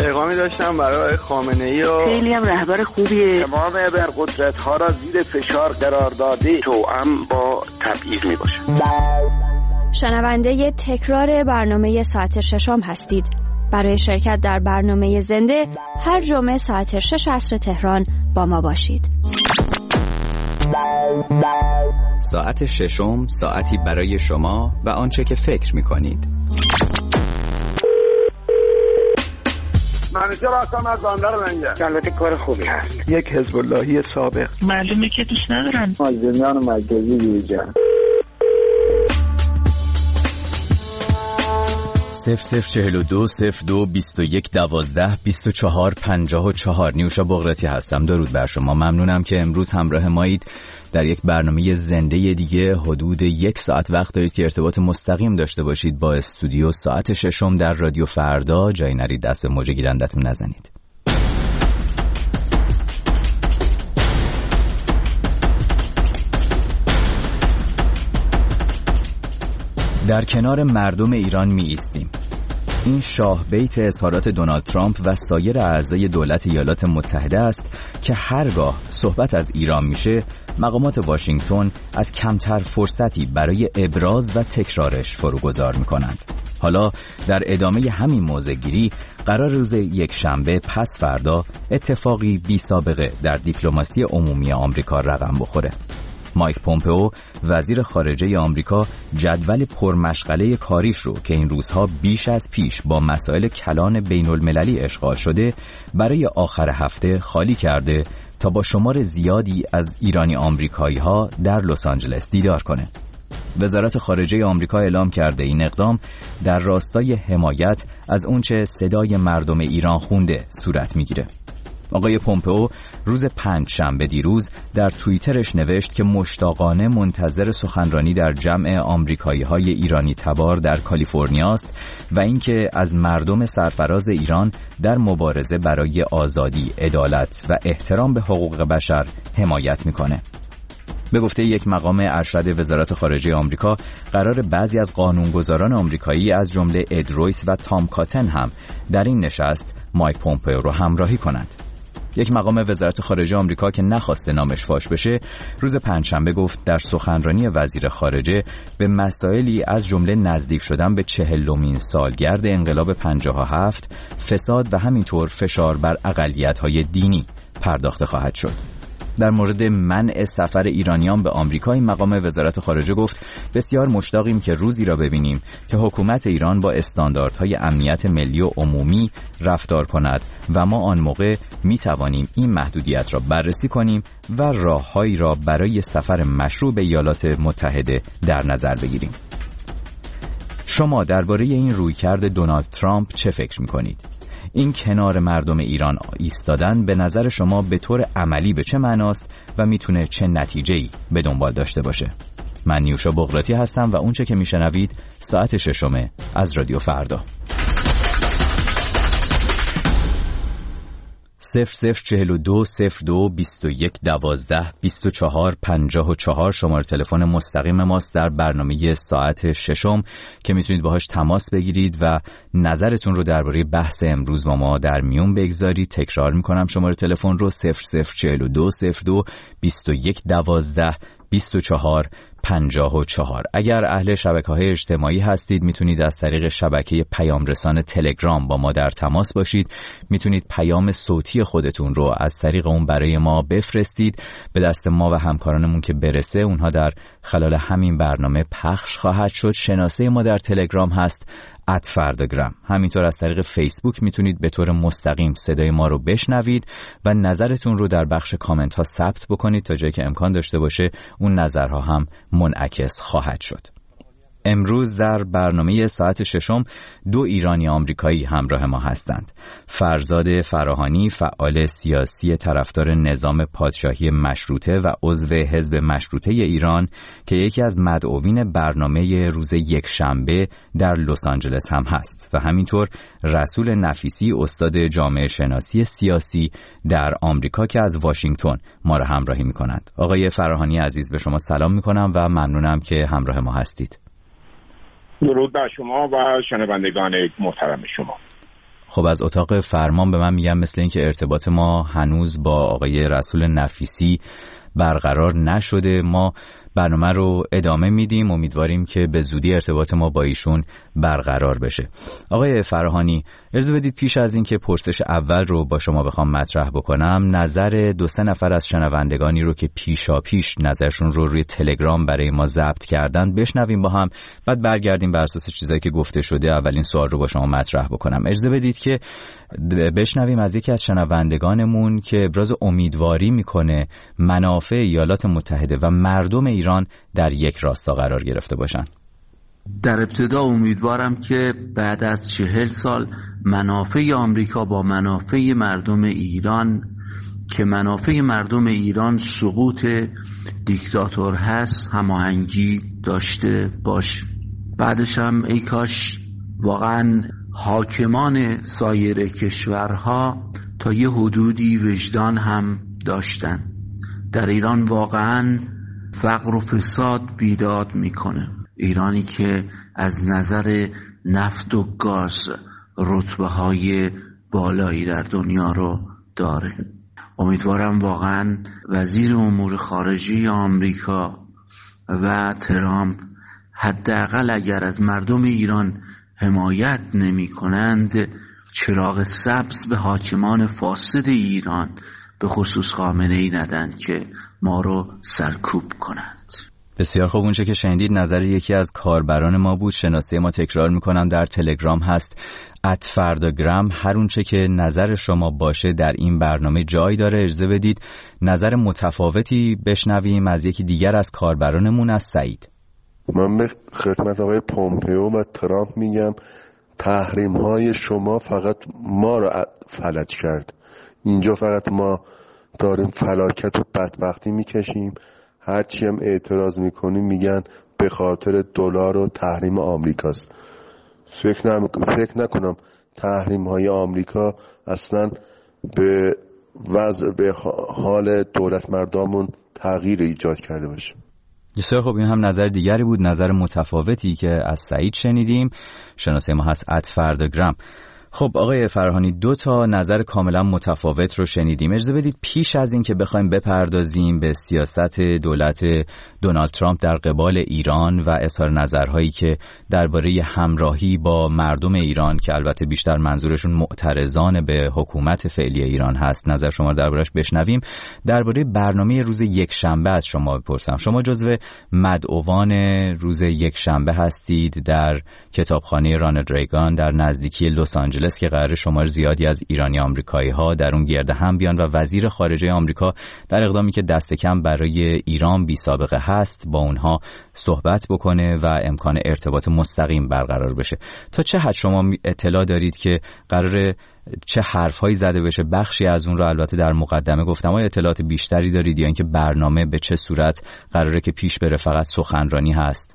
پیغامی داشتم برای خامنه‌ای و خیلی هم رهبر خوبیه. تمام ابرقدرت‌ها را زیر فشار قرار داده توأم با تبعیض میباشه. شنونده تکرار برنامه ساعت ششم هستید. برای شرکت در برنامه زنده هر جمعه ساعت 6 عصر تهران با ما باشید. ساعت ششم، ساعتی برای شما و آنچه که فکر می‌کنید. منیجر هستم از بندر منجر. البته کار خوبی هست. یک حزب اللهی سابق. معلومه که دوست ندارن. مازندران مرکزی بیرجان. 0042 02 21 12 24 54. نیوشا بغراتی هستم. درود بر شما. ممنونم که امروز همراه مایید در یک برنامه زنده دیگه. حدود 1 ساعت وقت دارید که ارتباط مستقیم داشته باشید با استودیو ساعت ششم در رادیو فردا. جایی نرید دست به موج گیرندتون نزنید. در کنار مردم ایران می ایستیم. این شاه بیت اظهارات دونالد ترامپ و سایر اعضای دولت ایالات متحده است که هرگاه صحبت از ایران میشه مقامات واشنگتن از کمتر فرصتی برای ابراز و تکرارش فروگذار میکنند. حالا در ادامه همین موضع‌گیری قرار روز یکشنبه پس فردا اتفاقی بی سابقه در دیپلماسی عمومی آمریکا رقم بخوره. مایک پومپئو وزیر خارجه آمریکا جدول پرمشغله کاریش رو که این روزها بیش از پیش با مسائل کلان بین المللی اشغال شده برای آخر هفته خالی کرده تا با شمار زیادی از ایرانی آمریکایی ها در لس آنجلس دیدار کنه. وزارت خارجه آمریکا اعلام کرده این اقدام در راستای حمایت از اونچه صدای مردم ایران خونده صورت میگیره. آقای پومپئو روز پنجشنبه دیروز در توییترش نوشت که مشتاقانه منتظر سخنرانی در جمع آمریکایی‌های ایرانی تبار در کالیفرنیا است و اینکه از مردم سرفراز ایران در مبارزه برای آزادی، عدالت و احترام به حقوق بشر حمایت میکنه. به گفته یک مقام ارشد وزارت خارجه آمریکا قرار بعضی از قانونگذاران آمریکایی از جمله اد رویس و تام کاتن هم در این نشست مایک پومپئو رو همراهی کنند. یک مقام وزارت خارجه آمریکا که نخواسته نامش فاش بشه روز پنجشنبه گفت در سخنرانی وزیر خارجه به مسائلی از جمله نزدیک شدن به 40مین سالگرد انقلاب 57 فساد و همینطور فشار بر اقلیت‌های دینی پرداخته خواهد شد. در مورد منع سفر ایرانیان به آمریکا این مقام وزارت خارجه گفت بسیار مشتاقیم که روزی را ببینیم که حکومت ایران با استانداردهای امنیت ملی و عمومی رفتار کند و ما آن موقع می توانیم این محدودیت را بررسی کنیم و راههایی را برای سفر مشروع به ایالات متحده در نظر بگیریم. شما درباره این رویکرد دونالد ترامپ چه فکر می کنید؟ این کنار مردم ایران ایستادن به نظر شما به طور عملی به چه معناست و میتونه چه نتیجه‌ای به دنبال داشته باشه؟ من نیوشا بغراتی هستم و اونچه که میشنوید ساعت ششمه از رادیو فردا. 0042 02 21 12 24 54 شماره تلفن مستقیم ماست در برنامه ساعت ششم که میتونید باهاش تماس بگیرید و نظرتون رو درباره بحث امروز با ما در میون بگذارید. تکرار میکنم شماره تلفن رو 0042 02 21 12 24 54. اگر اهل شبکه‌های اجتماعی هستید میتونید از طریق شبکه پیام رسان تلگرام با ما در تماس باشید. میتونید پیام صوتی خودتون رو از طریق اون برای ما بفرستید. به دست ما و همکارانمون که برسه اونها در خلال همین برنامه پخش خواهد شد. شناسه ما در تلگرام هست @فرداگرام. همینطور از طریق فیسبوک میتونید به طور مستقیم صدای ما رو بشنوید و نظرتون رو در بخش کامنت ها ثبت بکنید تا جایی که امکان داشته باشه اون نظرها هم منعکس خواهد شد. امروز در برنامه ساعت ششم 2 ایرانی آمریکایی همراه ما هستند. فرزاد فراهانی فعال سیاسی طرفدار نظام پادشاهی مشروطه و عضو حزب مشروطه ایران که یکی از مدعوین برنامه روز یکشنبه در لس آنجلس هم هست و همینطور رسول نفیسی استاد جامعه شناسی سیاسی در آمریکا که از واشنگتن ما را همراهی می‌کنند. آقای فراهانی عزیز به شما سلام می‌کنم و ممنونم که همراه ما هستید. درود بر شما و شنوندگان محترم شما. خب از اتاق فرمان به من میگن مثل این که ارتباط ما هنوز با آقای رسول نفیسی برقرار نشده. ما برنامه رو ادامه میدیم، امیدواریم که به زودی ارتباط ما با ایشون برقرار بشه. آقای فراهانی، اجازه بدید پیش از این که پرسش اول رو با شما بخوام مطرح بکنم، نظر 2-3 نفر از شنوندگانی رو که پیشاپیش نظرشون رو روی تلگرام برای ما ضبط کردن بشنویم با هم، بعد برگردیم بر اساس چیزایی که گفته شده اولین سوال رو با شما مطرح بکنم. اجازه بدید که بشنویم از یکی از شنوندگانمون که ابراز امیدواری میکنه منافع ایالات متحده و مردم ایران در یک راستا قرار گرفته باشن. در ابتدا امیدوارم که بعد از 40 سال منافع آمریکا با منافع مردم ایران، که منافع مردم ایران سقوط دیکتاتور هست، هماهنگی داشته باش. بعدش هم ای کاش واقعا حاکمان سایر کشورها تا یه حدودی وجدان هم داشتن. در ایران واقعا فقر و فساد بیداد میکنه. ایرانی که از نظر نفت و گاز رتبه های بالایی در دنیا رو داره. امیدوارم واقعا وزیر امور خارجه آمریکا و ترامپ حداقل اگر از مردم ایران حمایت نمی کنند، چراغ سبز به حاکمان فاسد ایران به خصوص خامنه‌ای ندن که ما رو سرکوب کنند. بسیار خوب. اونچه که شنیدید نظر یکی از کاربران ما بود. شناسه ما، تکرار میکنم، در تلگرام هست @فرداگرام. هر اونچه که نظر شما باشه در این برنامه جای داره. اجازه بدید نظر متفاوتی بشنویم از یکی دیگر از کاربرانمون، از سعید. من به خدمت آقای پومپئو و ترامپ میگم تحریم های شما فقط ما رو فلج کرد. اینجا فقط ما داریم فلاکت و بدبختی میکشیم. هرچی هم اعتراض میکنیم میگن به خاطر دلار و تحریم آمریکاست. فکر نکنم تحریم های آمریکا اصلا به وضع به حال دولت مردمون تغییر ایجاد کرده باشه. بسیار خب. این هم نظر دیگری بود، نظر متفاوتی که از سعید شنیدیم. شناسه ما هست @فرداگرام. خب آقای فرهانی، 2 تا نظر کاملا متفاوت رو شنیدیم. اجازه بدید پیش از این که بخوایم بپردازیم به سیاست دولت دونالد ترامپ در قبال ایران و اظهار نظرهایی که درباره همراهی با مردم ایران، که البته بیشتر منظورشون معترضان به حکومت فعلی ایران هست، نظر شما رو دربارش بشنویم، درباره برنامه روز یکشنبه از شما بپرسم. شما جزو مدعوان روز یکشنبه هستید در کتابخانه رانالد ریگان در نزدیکی لس آنجلس که قرار شمار زیادی از ایرانی آمریکایی ها در اون گرد هم بیان و وزیر خارجه آمریکا در اقدامی که دست کم برای ایران بی سابقه هست با اونها صحبت بکنه و امکان ارتباط مستقیم برقرار بشه. تا چه حد شما اطلاع دارید که قرار چه حرفهایی زده بشه؟ بخشی از اون رو البته در مقدمه گفتم. آیا اطلاعات بیشتری دارید یا اینکه برنامه به چه صورت قراره که پیش بره؟ فقط سخنرانی هست؟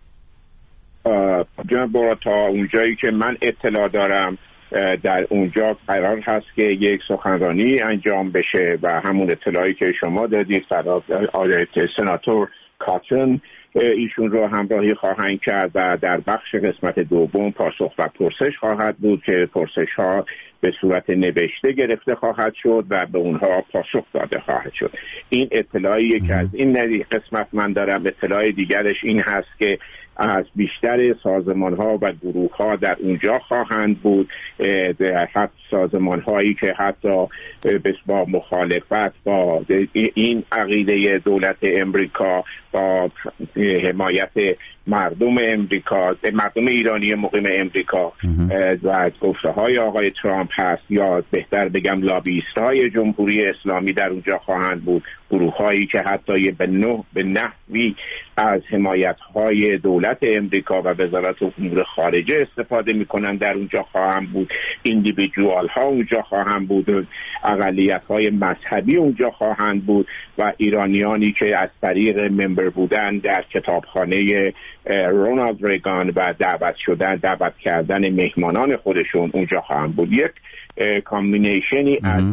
جناب، تا اونجایی که من اطلاع دارم در اونجا قرار هست که یک سخنرانی انجام بشه و همون اطلاعی که شما دادید، سناتور کاتن ایشون رو همراهی خواهند کرد و در بخش قسمت دوم پاسخ و پرسش خواهد بود که پرسش ها به صورت نوشته گرفته خواهد شد و به اونها پاسخ داده خواهد شد. این اطلاعیه که از این قسمت من دارم. اطلاع دیگرش این هست که از بیشتر سازمان ها و گروه ها در اونجا خواهند بود، حتی سازمان هایی که حتی با مخالفت با این عقیده دولت امریکا، با حمایت مردم امریکا، مردم ایرانی مقیم امریکا و گفته های آقای ترامپ هست، یا بهتر بگم لابیست های جمهوری اسلامی در اونجا خواهند بود. گروه هایی که حتی به نحوی از حمایت های دولت امریکا و وزارت امور خارجه استفاده میکنن در اونجا خواهند بود. ایندیویدوال ها اونجا خواهند بود، اقلیت های مذهبی اونجا خواهند بود و ایرانیانی که از طریق ممبر بودن در کتابخانه رونالد ریگان و دعوت کردن مهمانان خودشون اونجا خواهند بود. یک کامبینیشنی از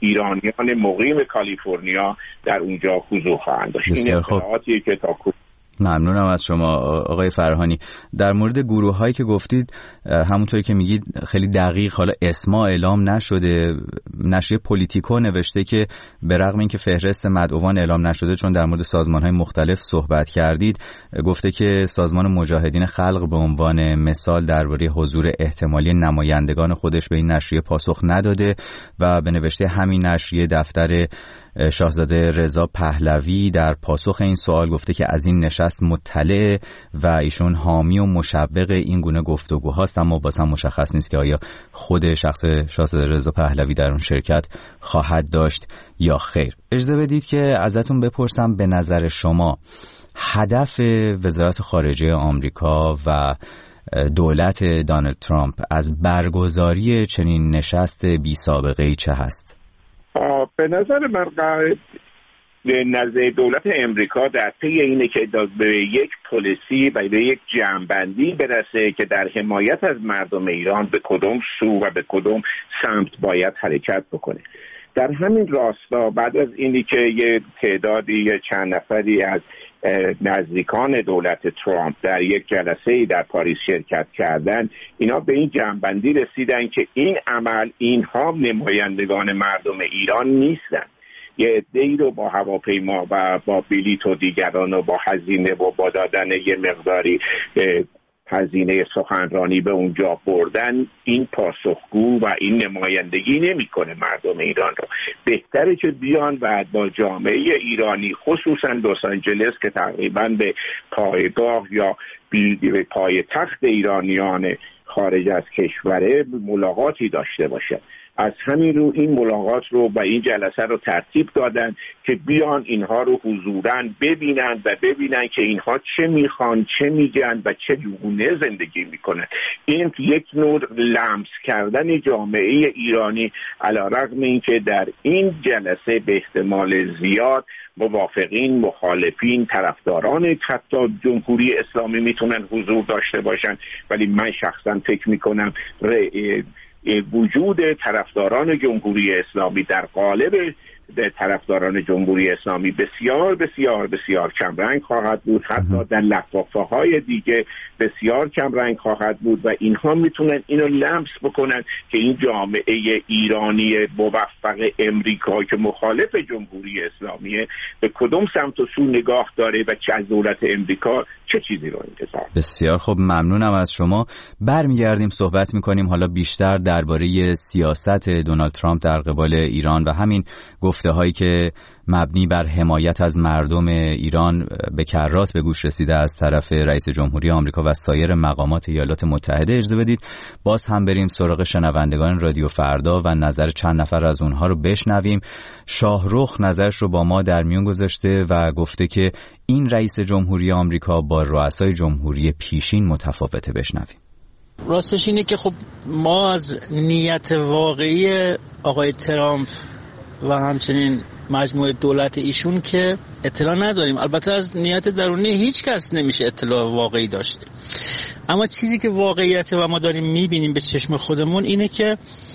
ایرانیان مقیم کالیفرنیا در اونجا حضور خواهند داشت. این اطلاعاتی که تا ممنونم از شما آقای فرهانی. در مورد گروه هایی که گفتید همونطوری که میگید خیلی دقیق، حالا اسما اعلام نشده. نشریه پولیتیکو نوشته که به رغم اینکه فهرست مدعوان اعلام نشده، چون در مورد سازمان های مختلف صحبت کردید، گفته که سازمان مجاهدین خلق به عنوان مثال درباره حضور احتمالی نمایندگان خودش به این نشریه پاسخ نداده و به نوشته همین نشریه دفتر شاهزاده رضا پهلوی در پاسخ این سوال گفته که از این نشست مطلع و ایشون حامی و مشوق این گونه گفتگوهاست، اما باز هم مشخص نیست که آیا خود شخص شاهزاده رضا پهلوی در اون شرکت خواهد داشت یا خیر. اجازه بدید که ازتون بپرسم به نظر شما هدف وزارت خارجه آمریکا و دولت دونالد ترامپ از برگزاری چنین نشست بی سابقه‌ای چه هست؟ به نظر من نزد دولت امریکا در پی اینه که به یک پلیسی و به یک جمع‌بندی برسه که در حمایت از مردم ایران به کدوم سو و به کدوم سمت باید حرکت بکنه. در همین راستا بعد از اینی که یه تعدادی چند نفری از نزدیکان دولت ترامپ در یک جلسه در پاریس شرکت کردن، اینا به این جمع‌بندی رسیدن که این عمل، اینها نمایندگان مردم ایران نیستن. یه عده‌ای رو با هواپیما و با بلیط و دیگران و با هزینه و با دادن یه مقداری هزینه سخنرانی به اونجا بردن، این پاسخگو و این نمایندگی نمی‌کنه مردم ایران رو. بهتره که بیان و با جامعه ایرانی، خصوصا لس آنجلس که تقریبا به پایگاه یا به پایتخت ایرانیان خارج از کشوره ملاقاتی داشته باشه. از همین رو این ملاقات رو و این جلسه رو ترتیب دادن که بیان اینها رو حضوراً ببینن و ببینن که اینها چه میخوان، چه میگن و چه گونه زندگی میکنن. این یک نوع لمس کردن جامعه ایرانی، علیرغم اینکه در این جلسه به احتمال زیاد موافقین، مخالفین، طرفداران حتی جمهوری اسلامی میتونن حضور داشته باشن، ولی من شخصا فکر میکنم وجود طرفداران جمهوری اسلامی در قالب طرفداران جمهوری اسلامی بسیار بسیار بسیار کم رنگ خواهد بود، حتی در لفافه های دیگه بسیار کم رنگ خواهد بود و اینها میتونن اینو لمس بکنن که این جامعه ایرانی موفق امریکا که مخالف جمهوری اسلامیه به کدوم سمت و سو نگاه داره و چه از دولت امریکا چه چیزی رو انتظار. بسیار خب، ممنونم از شما. برمیگردیم صحبت میکنیم حالا بیشتر درباره سیاست دونالد ترامپ در قبال ایران و همین گفته هایی که مبنی بر حمایت از مردم ایران به کرات به گوش رسیده از طرف رئیس جمهوری آمریکا و سایر مقامات ایالات متحده. اجازه بدید باز هم بریم سراغ شنوندگان رادیو فردا و نظر چند نفر از اونها رو بشنویم. شاهرخ نظرش رو با ما در میون گذاشته و گفته که این رئیس جمهوری آمریکا با رؤسای جمهوری پیشین متفاوته. بشنویم. راستش اینه که خب ما از نیت واقعی آقای ترامپ و همچنین مجموعه دولت ایشون که اطلاع نداریم. البته از نیت درونی هیچ کس نمیشه اطلاع واقعی داشت، اما چیزی که واقعیت و ما داریم میبینیم به چشم خودمون اینه که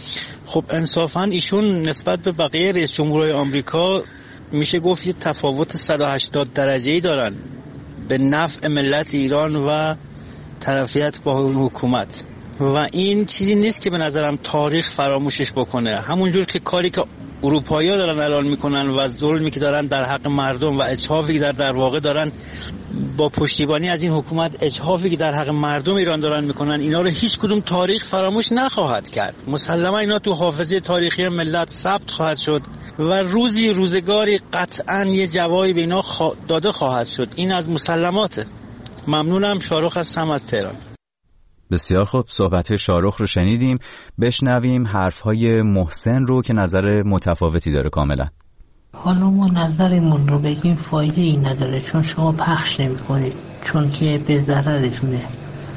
خب انصافا ایشون نسبت به بقیه رئیس جمهورهای آمریکا میشه گفت یه تفاوت 180 درجه‌ای دارن به نفع ملت ایران و طرفیت با حکومت، و این چیزی نیست که به نظرم تاریخ فراموشش بکنه. همونجور که کاری که اروپایی‌ها دارن الان میکنن و ظلمی که دارن در حق مردم و اجحافی که در واقع دارن با پشتیبانی از این حکومت، اجحافی که در حق مردم ایران دارن میکنن، اینا رو هیچ کدوم تاریخ فراموش نخواهد کرد. مسلما اینا تو حافظه تاریخی ملت ثبت خواهد شد و روزگاری قطعا یه جوابی به اینا داده خواهد شد. این از مسلماته. ممنونم. شاهرخ هستم از تهران. بسیار خوب، صحبت شاهرخ رو شنیدیم. بشنویم حرفهای محسن رو که نظر متفاوتی داره کاملا. حالا ما نظرمون رو بگیم فایده ای نداره، چون شما پخش نمی کنید، چون که به ضررتونه.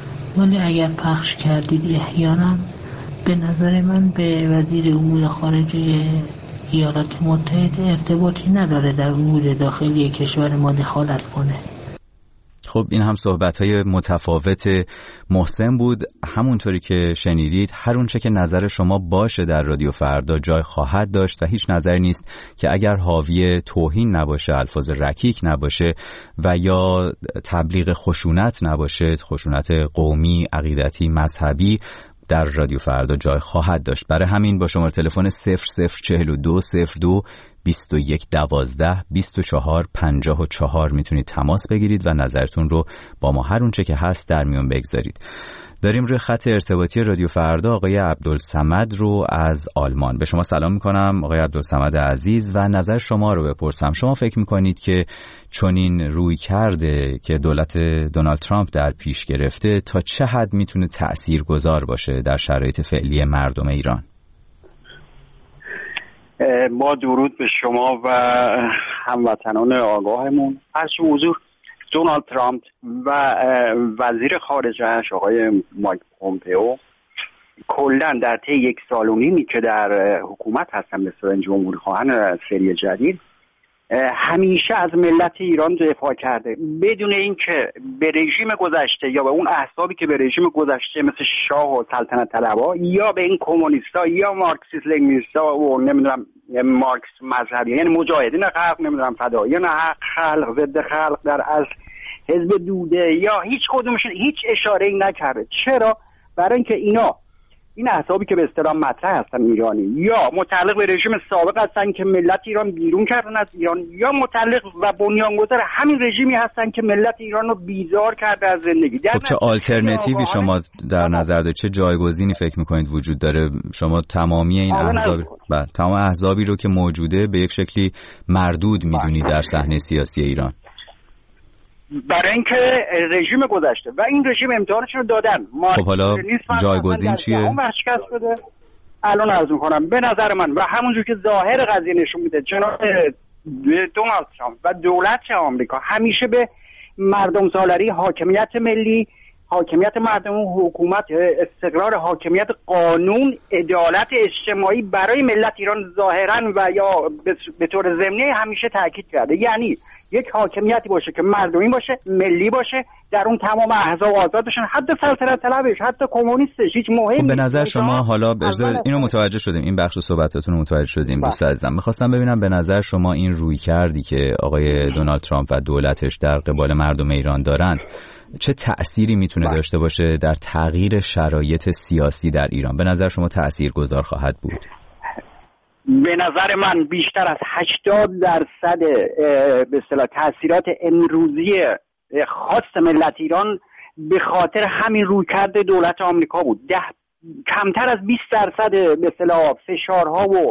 ولی اگر پخش کردید احیانا به نظر من به وزیر امور خارجه ایالات متحده ارتباطی نداره در امور داخلی کشور ما دخالت کنه. خب این هم صحبت‌های متفاوت محسن بود. همونطوری که شنیدید هر اونچه که نظر شما باشه در رادیو فردا جای خواهد داشت و هیچ نظری نیست که اگر حاوی توهین نباشه، الفاظ رکیک نباشه و یا تبلیغ خشونت نباشه، خشونت قومی، عقیدتی، مذهبی، در رادیو فردا جای خواهد داشت. برای همین با شماره تلفن 0042 02 21 12 24 54 میتونید تماس بگیرید و نظرتون رو با ما هر اونچه که هست در میون بگذارید. داریم روی خط ارتباطی رادیو فردا آقای عبدالصمد رو از آلمان. به شما سلام میکنم آقای عبدالصمد عزیز و نظر شما رو بپرسم. شما فکر میکنید که چنین روی کرده که دولت دونالد ترامپ در پیش گرفته تا چه حد میتونه تأثیرگذار باشه در شرایط فعلی مردم ایران؟ با درود به شما و هموطنان آگاهمون. عرض حضور، دونالد ترامپ و وزیر خارجه‌اش آقای مایک پومپئو کلا در طی 1 سال و نیمی که در حکومت هستن به صورت جمهوری خواهان سری جدید همیشه از ملت ایران دفاع کرده، بدون اینکه به رژیم گذشته یا به اون احزابی که به رژیم گذشته مثل شاه و سلطنت طلبها یا به این کمونیستا یا مارکسیست لنینیستا و نمیدونم مارکس مذهبی، یعنی مجاهدین خلق، نمیدونم فداییان خلق، ضد خلق در اصل، حزب دوده یا هیچ کدومشون هیچ اشاره‌ای نکرده. چرا؟ برای اینکه این احزابی که به اصطلاح مطرح هستن ایرانی یا متعلق به رژیم سابق هستن که ملت ایران بیرون کردن از ایران یا متعلق و بنیانگذار همین رژیمی هستن که ملت ایران رو بیزار کرده از زندگی. خب چه آلترناتیوی شما در نظر دارید؟ چه جایگزینی فکر میکنید وجود داره؟ شما تمامی این تمام احزابی رو که موجوده به یک شکلی مردود میدونید در صحنه سیاسی ایران؟ برای اینکه رژیم گذشته و این رژیم امتحانشون رو دادن. خب حالا جایگزین چیه؟ الان عرض میکنم به نظر من و همونجور که ظاهر قضیه نشون میده جناب دونالد ترامپ و دولت آمریکا همیشه به مردم سالاری، حاکمیت ملی، حاکمیت مردم، حکومت، استقرار، حاکمیت قانون، عدالت اجتماعی برای ملت ایران ظاهرا و یا به طور ضمنی همیشه تاکید کرده. یعنی یک حاکمیتی باشه که مردمی باشه، ملی باشه، در اون تمام احزاب آزاد بشن، حتی سلطنت طلبش، حتی کمونیستش، هیچ مهم خب به نظر شما حالا اینو متوجه شدیم، این بخش صحبتاتون رو متوجه شدیم دوست عزیزم. می‌خواستم ببینم به نظر شما این روی کردی که آقای دونالد ترامپ و دولتش در قبال مردم ایران دارند چه تأثیری میتونه داشته باشه در تغییر شرایط سیاسی در ایران؟ به نظر شما تأثیرگذار خواهد بود؟ به نظر من بیشتر از 80% به اصطلاح تأثیرات امروزی خاص ملت ایران به خاطر همین رویکرد دولت آمریکا بود. کمتر از 20% به اصطلاح فشارها و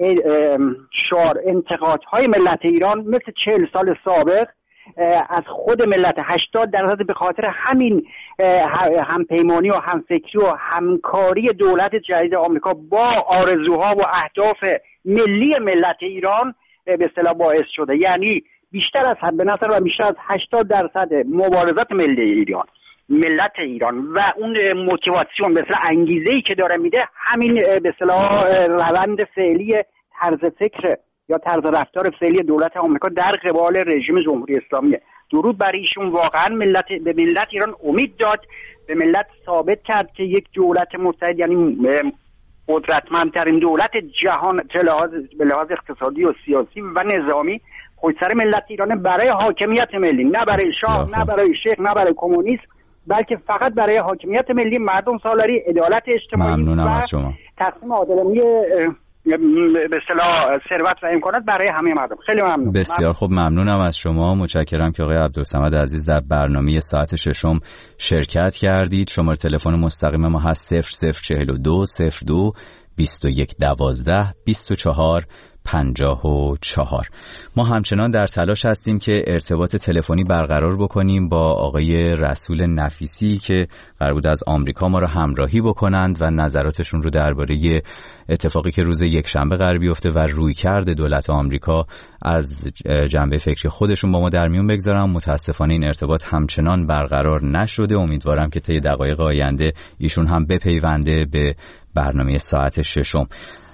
انتقادهای ملت ایران مثل 40 سال سابق از خود ملت 80% به خاطر همین همپیمانی و همفکری و همکاری دولت جدید آمریکا با آرزوها و اهداف ملی ملت ایران به اصطلاح باعث شده. یعنی بیشتر از حد به نظر و بیشتر از 80% مبارزات ملی ایران، ملت ایران و اون موتیواسیون مثل انگیزه‌ای که داره میده همین به اصطلاح روند فعلی طرز فکر یا طرز رفتار فعلی دولت آمریکا در قبال رژیم جمهوری اسلامیه. درود بر ایشون. واقعا به ملت ایران امید داد، به ملت ثابت کرد که یک دولت متحد یعنی قدرتمندترین دولت جهان به لحاظ اقتصادی و سیاسی و نظامی خودسر ملت ایران برای حاکمیت ملی، نه برای شاه، نه برای شیخ، نه برای کمونیسم، بلکه فقط برای حاکمیت ملی، مردم سالاری، عدالت اجتماعی و تقسیم عادلانه به اصطلاح ثروت و امکانات برای همه مردم. خیلی ممنون. بسیار خوب، ممنونم از شما. متشکرم که آقای عبدالصمد عزیز در برنامه ساعت ششم شرکت کردید. شماره تلفن مستقیم ما هست 0042 02 21 12 24 54. ما همچنان در تلاش هستیم که ارتباط تلفنی برقرار بکنیم با آقای رسول نفیسی که قرار بود از آمریکا ما را همراهی بکنند و نظراتشون رو درباره اتفاقی که روز یکشنبه قرار بیفته و رویکرد دولت آمریکا از جنبه فکری خودشون با ما در میون بگذارم. متاسفانه این ارتباط همچنان برقرار نشده. امیدوارم که طی دقایق آینده ایشون هم بپیونده به برنامه ساعت ششم.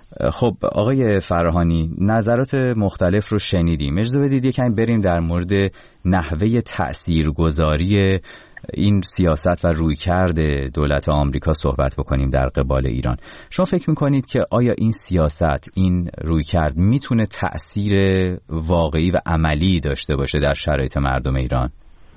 خب آقای فرهانی، نظرات مختلف رو شنیدیم. اجازه بدید یکم بریم در مورد نحوه تأثیرگذاری این سیاست و رویکرد دولت آمریکا صحبت بکنیم در قبال ایران. شما فکر میکنید که آیا این سیاست، این رویکرد میتونه تأثیر واقعی و عملی داشته باشه در شرایط مردم ایران؟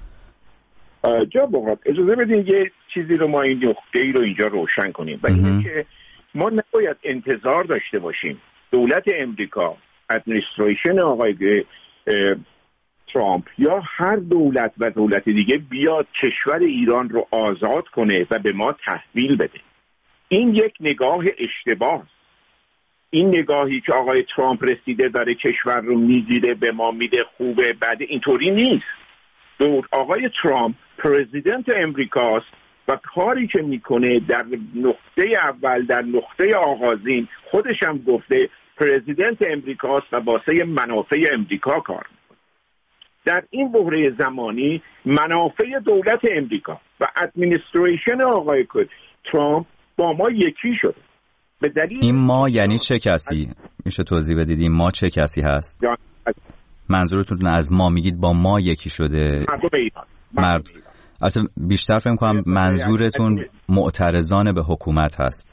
جناب اجازه بدید یه چیزی رو ما این نقطه‌ای رو اینجا روشن کنیم و اینه که ما نباید انتظار داشته باشیم دولت امریکا، ادمنستریشن آقای ترامپ یا هر دولت و دولت دیگه بیاد کشور ایران رو آزاد کنه و به ما تحویل بده. این یک نگاه اشتباه. این نگاهی که آقای ترامپ رسیده داره کشور رو میگیره به ما میده خوبه بعد، اینطوری نیست. آقای ترامپ پرزیدنت امریکاست و کاری که میکنه در نقطه اول، در نقطه آغازین خودش هم گفته پرزیدنت امریکاست و واسه منافع امریکا کار میکنه. در این بحران زمانی منافع دولت امریکا و ادمنستریشن آقای ترامپ با ما یکی شده. به دلیل این ما یعنی چه کسی؟ میشه توضیح بدید این ما چه کسی هست؟ منظورتون از ما میگید با ما یکی شده؟ مردم ایران. البته بیشتر فهم کنم منظورتون معترضان به حکومت هست.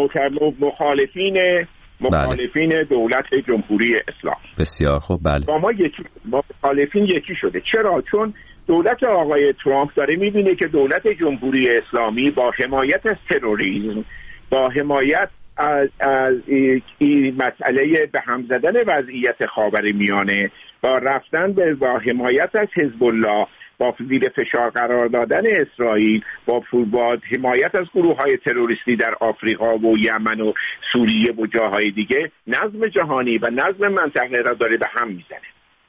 مخالفین دولت جمهوری اسلامی. بسیار خوب. بله. با مخالفین یکی شده. چرا؟ چون دولت آقای ترامپ داره میبینه که دولت جمهوری اسلامی با حمایت از تروریسم، با حمایت از این مسئله به هم زدن وضعیت خاورمیانه، با رفتن با حمایت از حزب الله، با زیر فشار قرار دادن اسرائیل، با حمایت از گروه‌های تروریستی در آفریقا و یمن و سوریه و جاهای دیگه، نظم جهانی و نظم منطقه را داره به هم میزنه.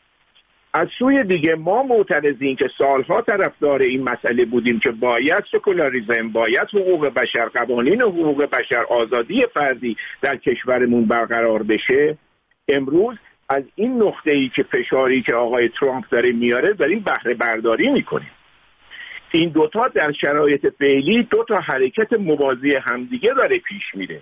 از سوی دیگه ما معترضیم که سالها طرفدار این مسئله بودیم که باید سکولاریسم، باید حقوق بشر، قوانین حقوق بشر، آزادی فردی در کشورمون برقرار بشه. امروز از این نقطه‌ای که فشاری که آقای ترامپ داره میاره داریم بهره برداری میکنیم. این دوتا در شرایط فعلی دوتا حرکت موازی همدیگه داره پیش میره.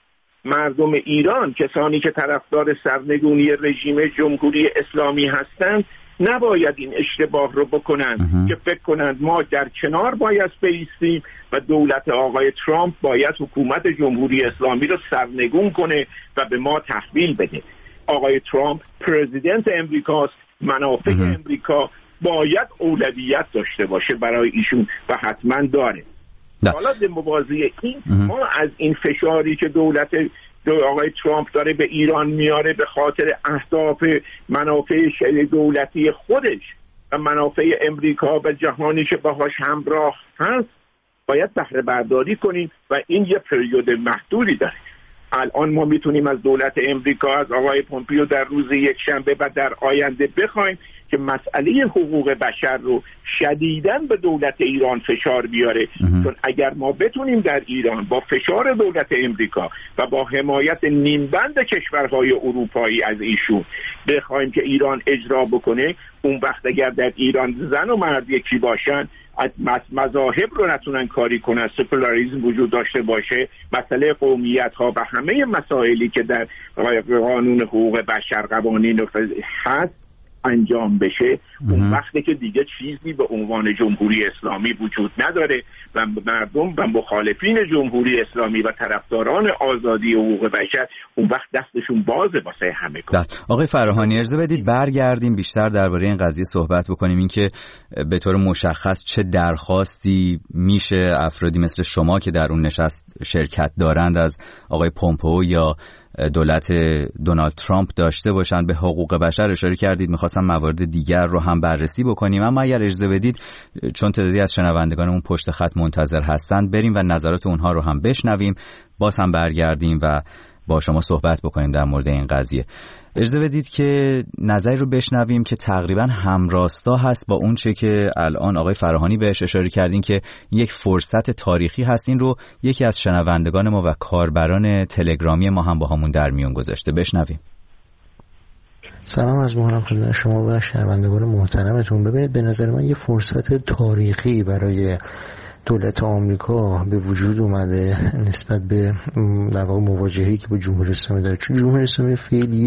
مردم ایران، کسانی که طرفدار سرنگونی رژیم جمهوری اسلامی هستند، نباید این اشتباه رو بکنن که فکر کنند ما در کنار باید بایستیم و دولت آقای ترامپ باید حکومت جمهوری اسلامی رو سرنگون کنه و به ما تحویل بده. آقای ترامپ پرزیدنت امریکاست، منافع امریکا باید اولویت داشته باشه برای ایشون و حتما داره. حالا به موازی این ما از این فشاری که دولت آقای ترامپ داره به ایران میاره به خاطر اهداف منافع دولتی خودش و منافع امریکا و جهانی که باهاش همراه هست باید بهره برداری کنیم و این یه پریود محدودی داره. الان ما میتونیم از دولت امریکا، از آقای پومپیو در روز یک شنبه و در آینده بخوایم که مسئله حقوق بشر رو شدیداً به دولت ایران فشار بیاره. چون اگر ما بتونیم در ایران با فشار دولت امریکا و با حمایت نیمبند کشورهای اروپایی از ایشون بخوایم که ایران اجرا بکنه، اون وقت اگر در ایران زن و مرد یکی باشن، مذاهب رو نتونن کاری کنن، سکولاریسم وجود داشته باشه، مسئله قومیت ها و همه مسائلی که در قانون حقوق بشر قوانین هست انجام بشه، اون وقتی که دیگه چیزی به عنوان جمهوری اسلامی وجود نداره و مردم و مخالفین جمهوری اسلامی و طرفداران آزادی حقوق بشر اون وقت دستشون بازه واسه همه کار. آقای فرهانی اجازه بدید برگردیم بیشتر درباره این قضیه صحبت بکنیم، اینکه به طور مشخص چه درخواستی میشه افرادی مثل شما که در اون نشست شرکت دارند از آقای پومپئو یا دولت دونالد ترامپ داشته باشن. به حقوق بشر اشاره کردید، میخواستم موارد دیگر رو هم بررسی بکنیم، اما اگر اجازه بدید چون تعدادی از شنوندگانمون پشت خط منتظر هستن بریم و نظرات اونها رو هم بشنویم، باز هم برگردیم و با شما صحبت بکنیم در مورد این قضیه. اجازه بدید که نظری رو بشنویم که تقریبا همراستا هست با اون چه که الان آقای فراهانی بهش اشاره کردین که یک فرصت تاریخی هست. این رو یکی از شنوندگان ما و کاربران تلگرامی ما هم با همون در میون گذاشته. بشنویم. سلام از مهرم خدمت شما و شنوندگان محترمتون. ببینید به نظر من یه فرصت تاریخی برای دولت آمریکا به وجود اومده نسبت به در واقع مواجهه‌ای که با جمهوری اسلامی داره، چون جمهوری اسلامی خیلی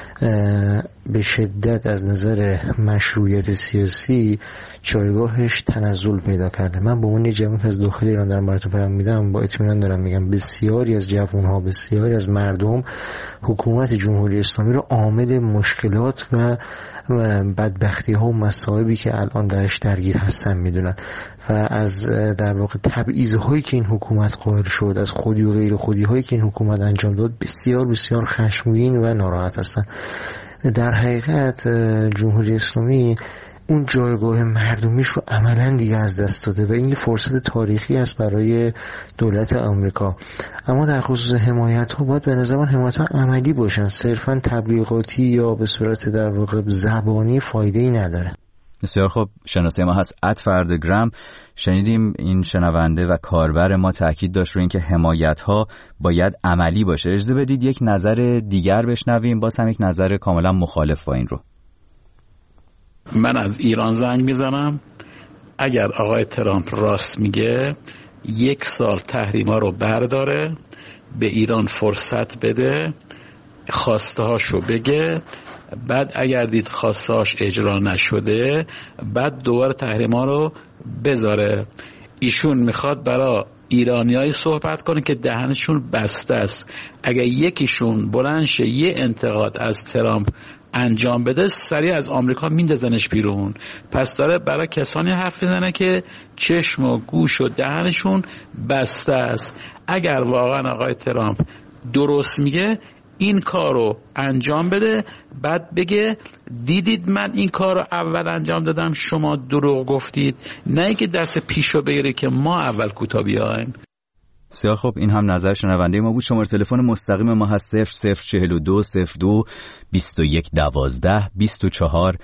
به شدت از نظر مشروعیت سیاسی جایگاهش تنزل پیدا کرده. من به عنوان جوان که از داخل ایران دارم براتون پیام میدم، با اطمینان دارم میگم بسیاری از جوان‌ها، بسیاری از مردم حکومت جمهوری اسلامی رو عامل مشکلات و بدبختی ها و مصائبی که الان درش درگیر هستن میدونن و از در واقع تبعیض هایی که این حکومت قائل شد، از خودی و غیر خودی هایی که این حکومت انجام داد، بسیار بسیار خشمگین و ناراحت هستن. در حقیقت جمهوری اسلامی اون جایگاه مردمیش رو عملا دیگه از دست داده و این یه فرصت تاریخی است برای دولت آمریکا. اما در خصوص حمایت ها باید به نظر من حمایت ها عملی باشن، صرفا تبلیغاتی یا به صورت در واقع زبانی فایده ای نداره. بسیار خوب. شناسه ما هست @فردگرام. شنیدیم این شنونده و کاربر ما تاکید داشت رو اینکه حمایت ها باید عملی باشه. اجازه بدید یک نظر دیگر بشنویم، باز هم یک نظر کاملا مخالف با این رو. من از ایران زنگ میزنم. اگر آقای ترامپ راست میگه 1 سال تحریما رو برداره، به ایران فرصت بده، خواسته هاشو بگه، بعد اگر دید خواسته هاش اجرا نشده بعد دوباره تحریما رو بذاره. ایشون میخواد برای ایرانیایی صحبت کنه که دهنشون بسته است. اگر یکیشون بلند شه یه انتقاد از ترامپ انجام بده، سریع از آمریکا میندازنش بیرون. پس داره برای کسانی حرف میزنه که چشم و گوش و دهنشون بسته است. اگر واقعا آقای ترامپ درست میگه این کارو انجام بده، بعد بگه دیدید من این کارو اول انجام دادم شما دروغ گفتید، نه اینکه دست پیشو بگیره که ما اول کوتا بیایم. بسیار خب، این هم نظر شنونده ما بود. شماره تلفن مستقیم ما هست 0042 02 21 12 24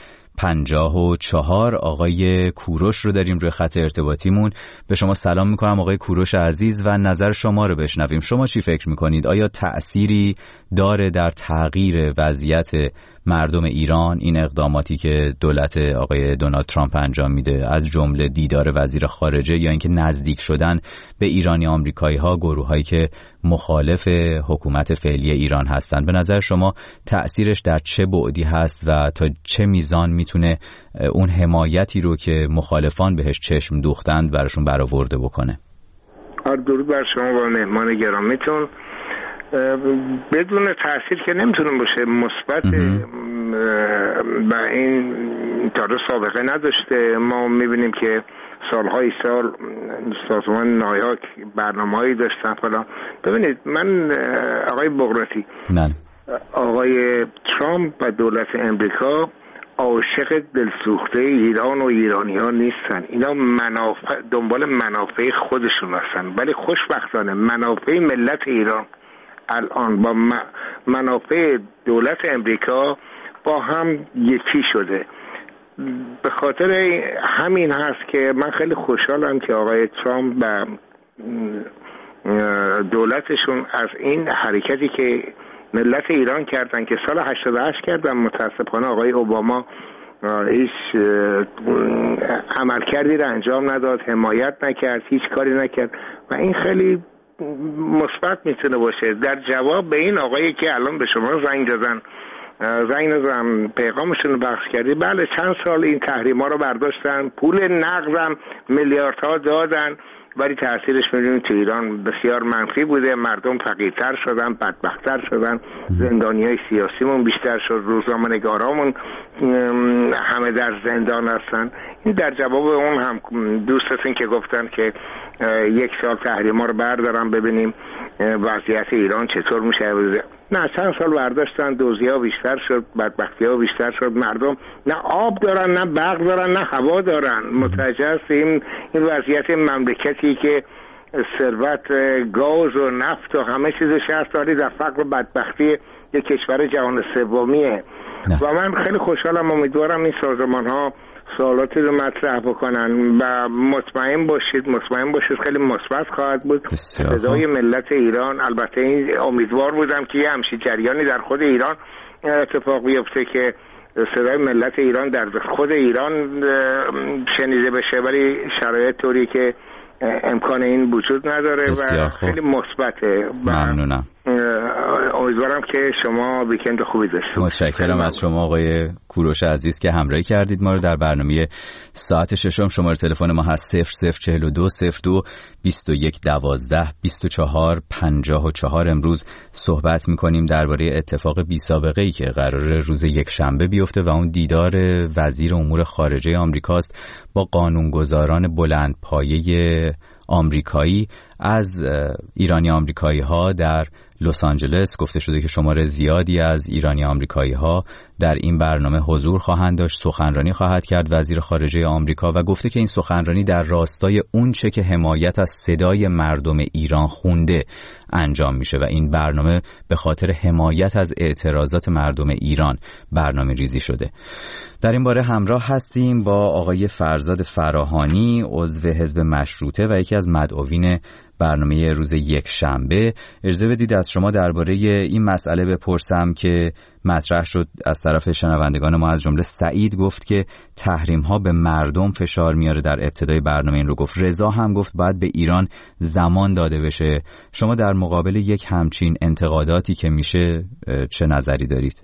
54. آقای کوروش رو داریم روی خط ارتباطیمون. به شما سلام میکنم آقای کوروش عزیز و نظر شما رو بشنویم. شما چی فکر میکنید؟ آیا تأثیری داره در تغییر وضعیت مردم ایران این اقداماتی که دولت آقای دونالد ترامپ انجام میده، از جمله دیدار وزیر خارجه یا اینکه نزدیک شدن به ایرانی آمریکایی ها، گروه هایی که مخالف حکومت فعلی ایران هستند؟ به نظر شما تأثیرش در چه بعدی هست و تا چه میزان میتونه اون حمایتی رو که مخالفان بهش چشم دوختند براشون برآورده بکنه؟ درود بر شما و مهمان گرامیتون. بدون تأثیر که نمیتونه باشه، مثبت و این تا سابقه نداشته. ما میبینیم که سالهای سال سازمان نایاک برنامه‌ای داشتن فلان. ببینید من آقای بغراتی، آقای ترامپ و دولت امریکا عاشق دلسوخته ایران و ایرانیان نیستن. اینا دنبال منافع خودشون هستن، ولی خوشبختانه منافع ملت ایران الان با منافع دولت امریکا با هم یکی شده. به خاطر همین هست که من خیلی خوشحالم که آقای ترامپ و دولتشون از این حرکتی که ملت ایران کردن که سال 88 کردن، متاسفانه آقای اوباما هیچ عملکردی را انجام نداد، حمایت نکرد، هیچ کاری نکرد و این خیلی مثبت میتونه باشه. در جواب به این آقایی که الان به شما زنگ زدن پیغامشون رو پخش کردی، بله چند سال این تحریما رو برداشتن، پول نقدم میلیاردها دادن، ولی تاثیرش می‌بینیم تو ایران بسیار منفی بوده. مردم فقیرتر شدن، بدبخت‌تر شدن، زندانیای سیاسیمون بیشتر شد، روزنامه‌نگارامون همه در زندان هستن. این در جواب اون هم دوستتون که گفتن که 1 سال تحریما رو بردارن ببینیم وضعیت ایران چطور میشه. نه، چند سال برداشتن، دزدی‌ها بیشتر شد، بدبختی‌ها بیشتر شد، مردم نه آب دارن، نه برق دارن، نه هوا دارن. متوجه هستیم این وضعیت مملکتی که ثروت گاز و نفت و همه چیزش هست، ولی در فقر و بدبختی یک کشور جهان سومیه. و من خیلی خوشحالم، امیدوارم این سازمان‌ها سوالاتی رو مطرح بکنن و مطمئن باشید خیلی مثبت خواهد بود. صدای ملت ایران، البته این امیدوار بودم که یه همچین جریانی در خود ایران اتفاق بیفته که صدای ملت ایران در خود ایران شنیده بشه، ولی شرایط طوری که امکان این وجود نداره و خیلی مثبته. ممنونم. امیدوارم که شما ویکند خوبی داشته باشید. متشکرم از شما آقای کوروش عزیز که همراهی کردید ما رو در برنامه ساعت ششم. شماره تلفن ما هست 0042 02 21 12 24 54. امروز صحبت می‌کنیم درباره اتفاق بی سابقه ای که قراره روز یک شنبه بیفته و اون دیدار وزیر امور خارجه آمریکاست با قانونگذاران بلندپایه آمریکایی. از ایرانی آمریکایی ها در لس آنجلس گفته شده که شمار زیادی از ایرانی آمریکایی ها در این برنامه حضور خواهند داشت. سخنرانی خواهد کرد وزیر خارجه آمریکا و گفته که این سخنرانی در راستای اونچه که حمایت از صدای مردم ایران خونده انجام میشه و این برنامه به خاطر حمایت از اعتراضات مردم ایران برنامه ریزی شده. در این باره همراه هستیم با آقای فرزاد فراهانی، عضو حزب مشروطه و یکی از مدعوین برنامه روز یک شنبه. اجازه بدید از شما درباره این مسئله بپرسم که مطرح شد از طرف شنوندگان ما، از جمله سعید گفت که تحریم ها به مردم فشار میاره. در ابتدای برنامه این رو گفت. رضا هم گفت باید به ایران زمان داده بشه. شما در مقابل یک همچین انتقاداتی که میشه چه نظری دارید؟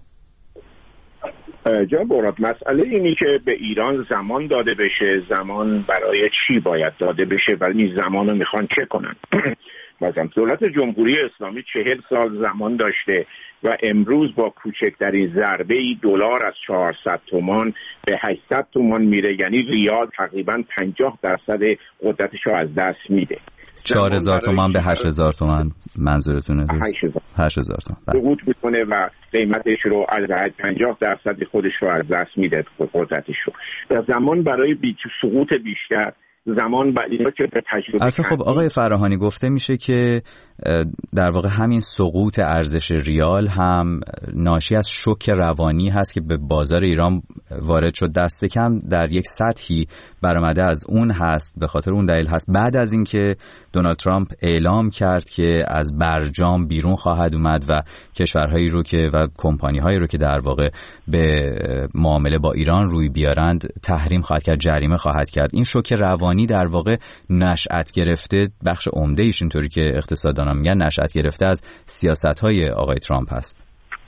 جناب برات، مسئله اینی که به ایران زمان داده بشه، زمان برای چی باید داده بشه و این زمان رو میخوان چه کنن؟ مثلا دولت جمهوری اسلامی 40 سال زمان داشته و امروز با کوچکترین ضربه‌ای دلار از 400 تومان به 800 تومان میره، یعنی ریال تقریبا 50% قدرتش رو از دست میده. 4000 تومان به 8000 تومان منظورتونه؟ 8000 تومان سقوط میکنه و قیمتش رو از 50% خودش رو از دست میده قدرتش رو. در زمان برای سقوط بیشتر، زمان بعد اینا که به تجربه. البته خب آقای فراهانی گفته میشه که در واقع همین سقوط ارزش ریال هم ناشی از شوک روانی هست که به بازار ایران وارد شد. دست کم در یک سطحی برآمده از اون هست. به خاطر اون دلیل هست بعد از اینکه دونالد ترامپ اعلام کرد که از برجام بیرون خواهد اومد و کشورهایی رو که و کمپانی‌هایی رو که در واقع به معامله با ایران روی بیارند تحریم خواهد کرد، جریمه خواهد کرد. این شوک روانی در واقع نشأت گرفته، بخش عمده ایش اینطوری که اقتصاددانان میگن نشأت گرفته از سیاست‌های آقای ترامپ هست.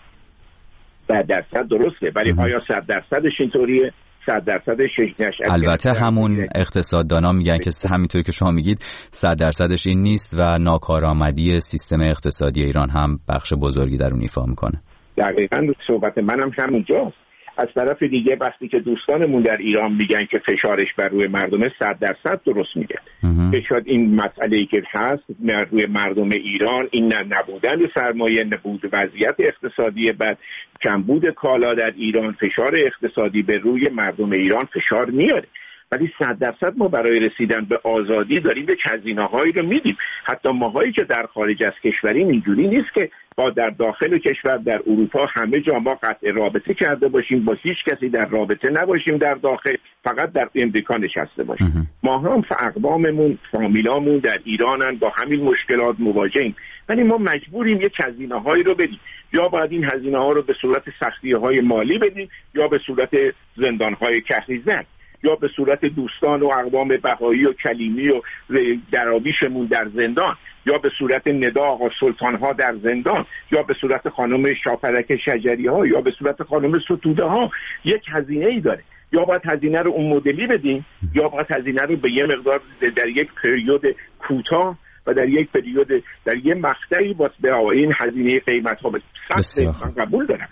100% درسته، ولی آیا 100%ش اینطوریه؟ 100%ش نشأت البته همون اقتصاددانان میگن که همینطوری که شما میگید 100%ش این نیست و ناکارآمدی سیستم اقتصادی ایران هم بخش بزرگی در اون ایفا میکنه. دقیقاً صحبت منم همونجاست. از طرف دیگه وقتی که دوستانمون در ایران میگن که فشارش بر روی مردمه 100% درست میگه. که شاید این مسئله‌ای که هست روی مردم ایران، این نبودن سرمایه، نبود وضعیت اقتصادی بد، کمبود کالا در ایران، فشار اقتصادی به روی مردم ایران فشار میاره. ولی 100% ما برای رسیدن به آزادی داریم به هزینه‌هایی رو میدیم. حتی ماهایی که در خارج از کشوریم اینجوری نیست که با در داخل کشور در اروپا همه جا ما قطع رابطه کرده باشیم، با هیچ کسی در رابطه نباشیم در داخل، فقط در امریکا نشسته باشیم. ما هم اقواممون، فامیلامون در ایرانن، با همین مشکلات مواجهیم. ولی ما مجبوریم یک هزینه‌هایی رو بدیم. یا باید این هزینه‌ها رو به صورت سختی‌های مالی بدیم، یا به صورت زندان‌های کهریزک، یا به صورت دوستان و اقوام بهایی و کلیمی و دراویشمون در زندان، یا به صورت ندا آقا سلطان‌ها در زندان، یا به صورت خانم شاپرک شجری‌ها، یا به صورت خانم ستوده‌ها. یک هزینه‌ای داره. یا باید هزینه رو اون مدلی بدیم، یا باید هزینه رو به یه مقدار در یک پریود کوتاه و در یک پریود در یک مقطعی باید به این هزینه قیمت‌ها من قبول دارم.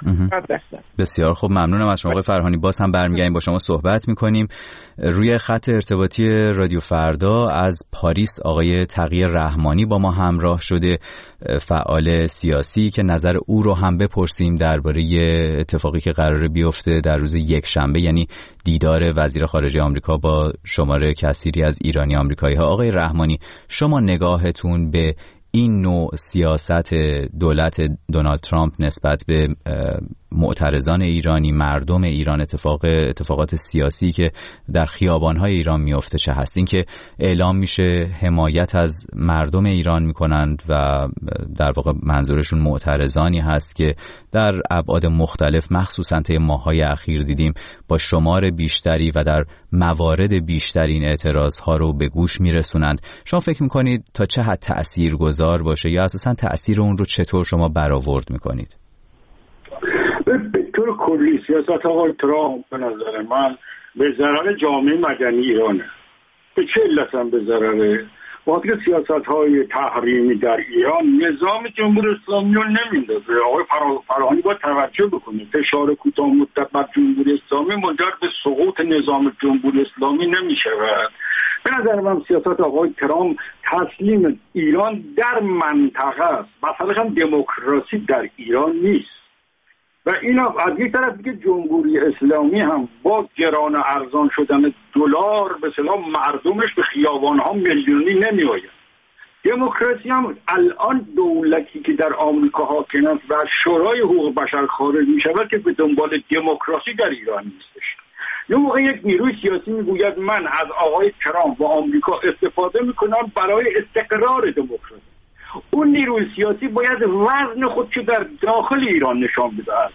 بسیار خوب، ممنونم از شما آقای فرهانی. باز هم برمیگردیم با شما صحبت می‌کنیم. روی خط ارتباطی رادیو فردا از پاریس آقای تقی رحمانی با ما همراه شده، فعال سیاسی، که نظر او رو هم بپرسیم درباره اتفاقی که قراره بیفته در روز یک شنبه، یعنی دیدار وزیر خارجه آمریکا با شمار کثیری از ایرانی آمریکایی ها. آقای رحمانی، شما نگاهتون به این نوع سیاست دولت دونالد ترامپ نسبت به معترضان ایرانی، مردم ایران، اتفاقات سیاسی که در خیابان‌های ایران میفته چه هست؟ این که اعلام میشه حمایت از مردم ایران میکنند و در واقع منظورشون معترضانی هست که در ابعاد مختلف مخصوصا طی ماه‌های اخیر دیدیم با شمار بیشتری و در موارد بیشتری این اعتراض‌ها رو به گوش میرسونند. شما فکر میکنید تا چه حد تأثیرگذار باشه یا اساساً تأثیر اون رو چطور شما برآورد میکنید؟ به طور کلی سیاست آقای ترامپ به نظر من به ضرر جامعه مدنی ایرانه. به چه علت هم به ضرره؟ وقتی سیاست‌های تحریمی در ایران نظام جمهوری اسلامی رو نمیندازه. آقای فراهانی باید توجه بکنه فشار کوتاه مدت بر جمهوری اسلامی منجر به سقوط نظام جمهوری اسلامی نمی‌شود. به نظر من سیاست آقای ترامپ تسلیم ایران در منطقه است. مثلا هم دموکراسی در ایران نیست. و اینا از یک طرف دیگه جمهوری اسلامی هم با گران و ارزان شدن دلار به اصطلاح مردمش به خیابان‌ها میلیونی نمیآید. دموکراسی هم الان دولتی که در آمریکا حاکم است و شورای حقوق بشر خارج می‌شود که به دنبال دموکراسی در ایران نیستش. یه موقع یک نیروی سیاسی میگوید من از آقای ترامپ و آمریکا استفاده میکنم برای استقرار دموکراسی. اون نیروی سیاسی باید وزن خودشو در داخل ایران نشان بدهد.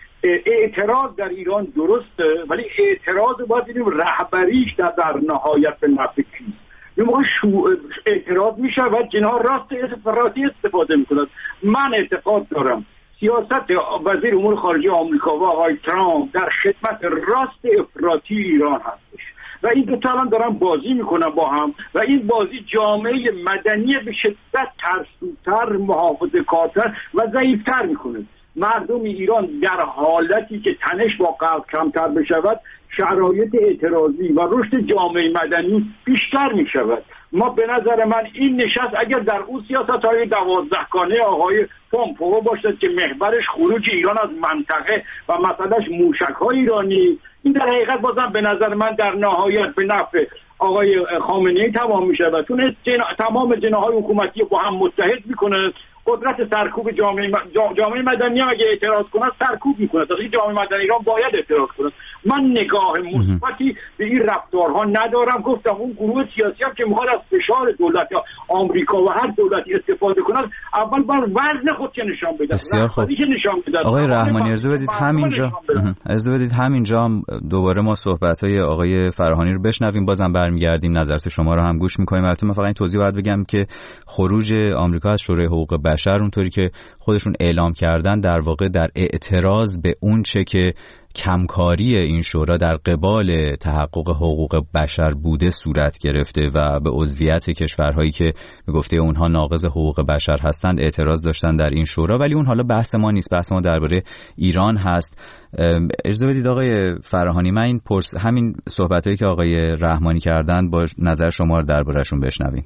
اعتراض در ایران درسته ولی اعتراض باید ببینیم رهبریش در نهایت به نفع کیست. یه موقع اعتراض میشه و جناح راست افراطی استفاده میکنند. من اعتقاد دارم سیاست وزیر امور خارجه آمریکا و آقای ترامپ در خدمت راست افراطی ایران هستش و این دو تا الان دارن بازی میکنن با هم و این بازی جامعه مدنی به شدت ترسوتر، محافظه‌کارتر و ضعیفتر میکنه. مردم ایران در حالتی که تنش با غرب کمتر بشود شرایط اعتراضی و رشد جامعه مدنی بیشتر میشود. ما به نظر من این نشست اگر در اون سیاست‌های 12 گانه آقای پومپئو باشد که محورش خروج ایران از منطقه و مسئلهش موشک‌های ایرانی، این در حقیقت بازم به نظر من در نهایت به نفع آقای خامنه‌ای تمام میشود. چون تمام جناح‌های حکومتی با هم متحد میکنه. قدرت سرکوب جامعه مدنی اگه اعتراض کنه سرکوب میکنه. این جامعه مدنی ایران باید اعتراض کنه. من نگاه مثبتی به این رفتارها ندارم. گفتم اون گروه سیاسی هم که میخواد از فشار دولت یا آمریکا و هر دولتی استفاده کنه اول بر وزن خودش نشان بده. بسیار خوب. آقای رحمانی اجازه بدید همینجا هم دوباره ما صحبت‌های آقای فراهانی رو بشنویم، بازم برمیگردیم نظرات شما رو هم گوش می‌کنیم. البته من فقط این توضیح باید بگم که خروج آمریکا از شورای حقوق بشر اونطوری که خودشون اعلام کردن در واقع در اعتراض به اون چه که کمکاری این شورا در قبال تحقق حقوق بشر بوده صورت گرفته و به عضویت کشورهایی که به گفته اونها ناقض حقوق بشر هستند اعتراض داشتن در این شورا. ولی اون حالا بحث ما نیست، بحث ما درباره ایران هست. اجازه بدید آقای فراهانی من این همین صحبتایی که آقای رحمانی کردن با نظر شما رو درباره‌شون بشنویم.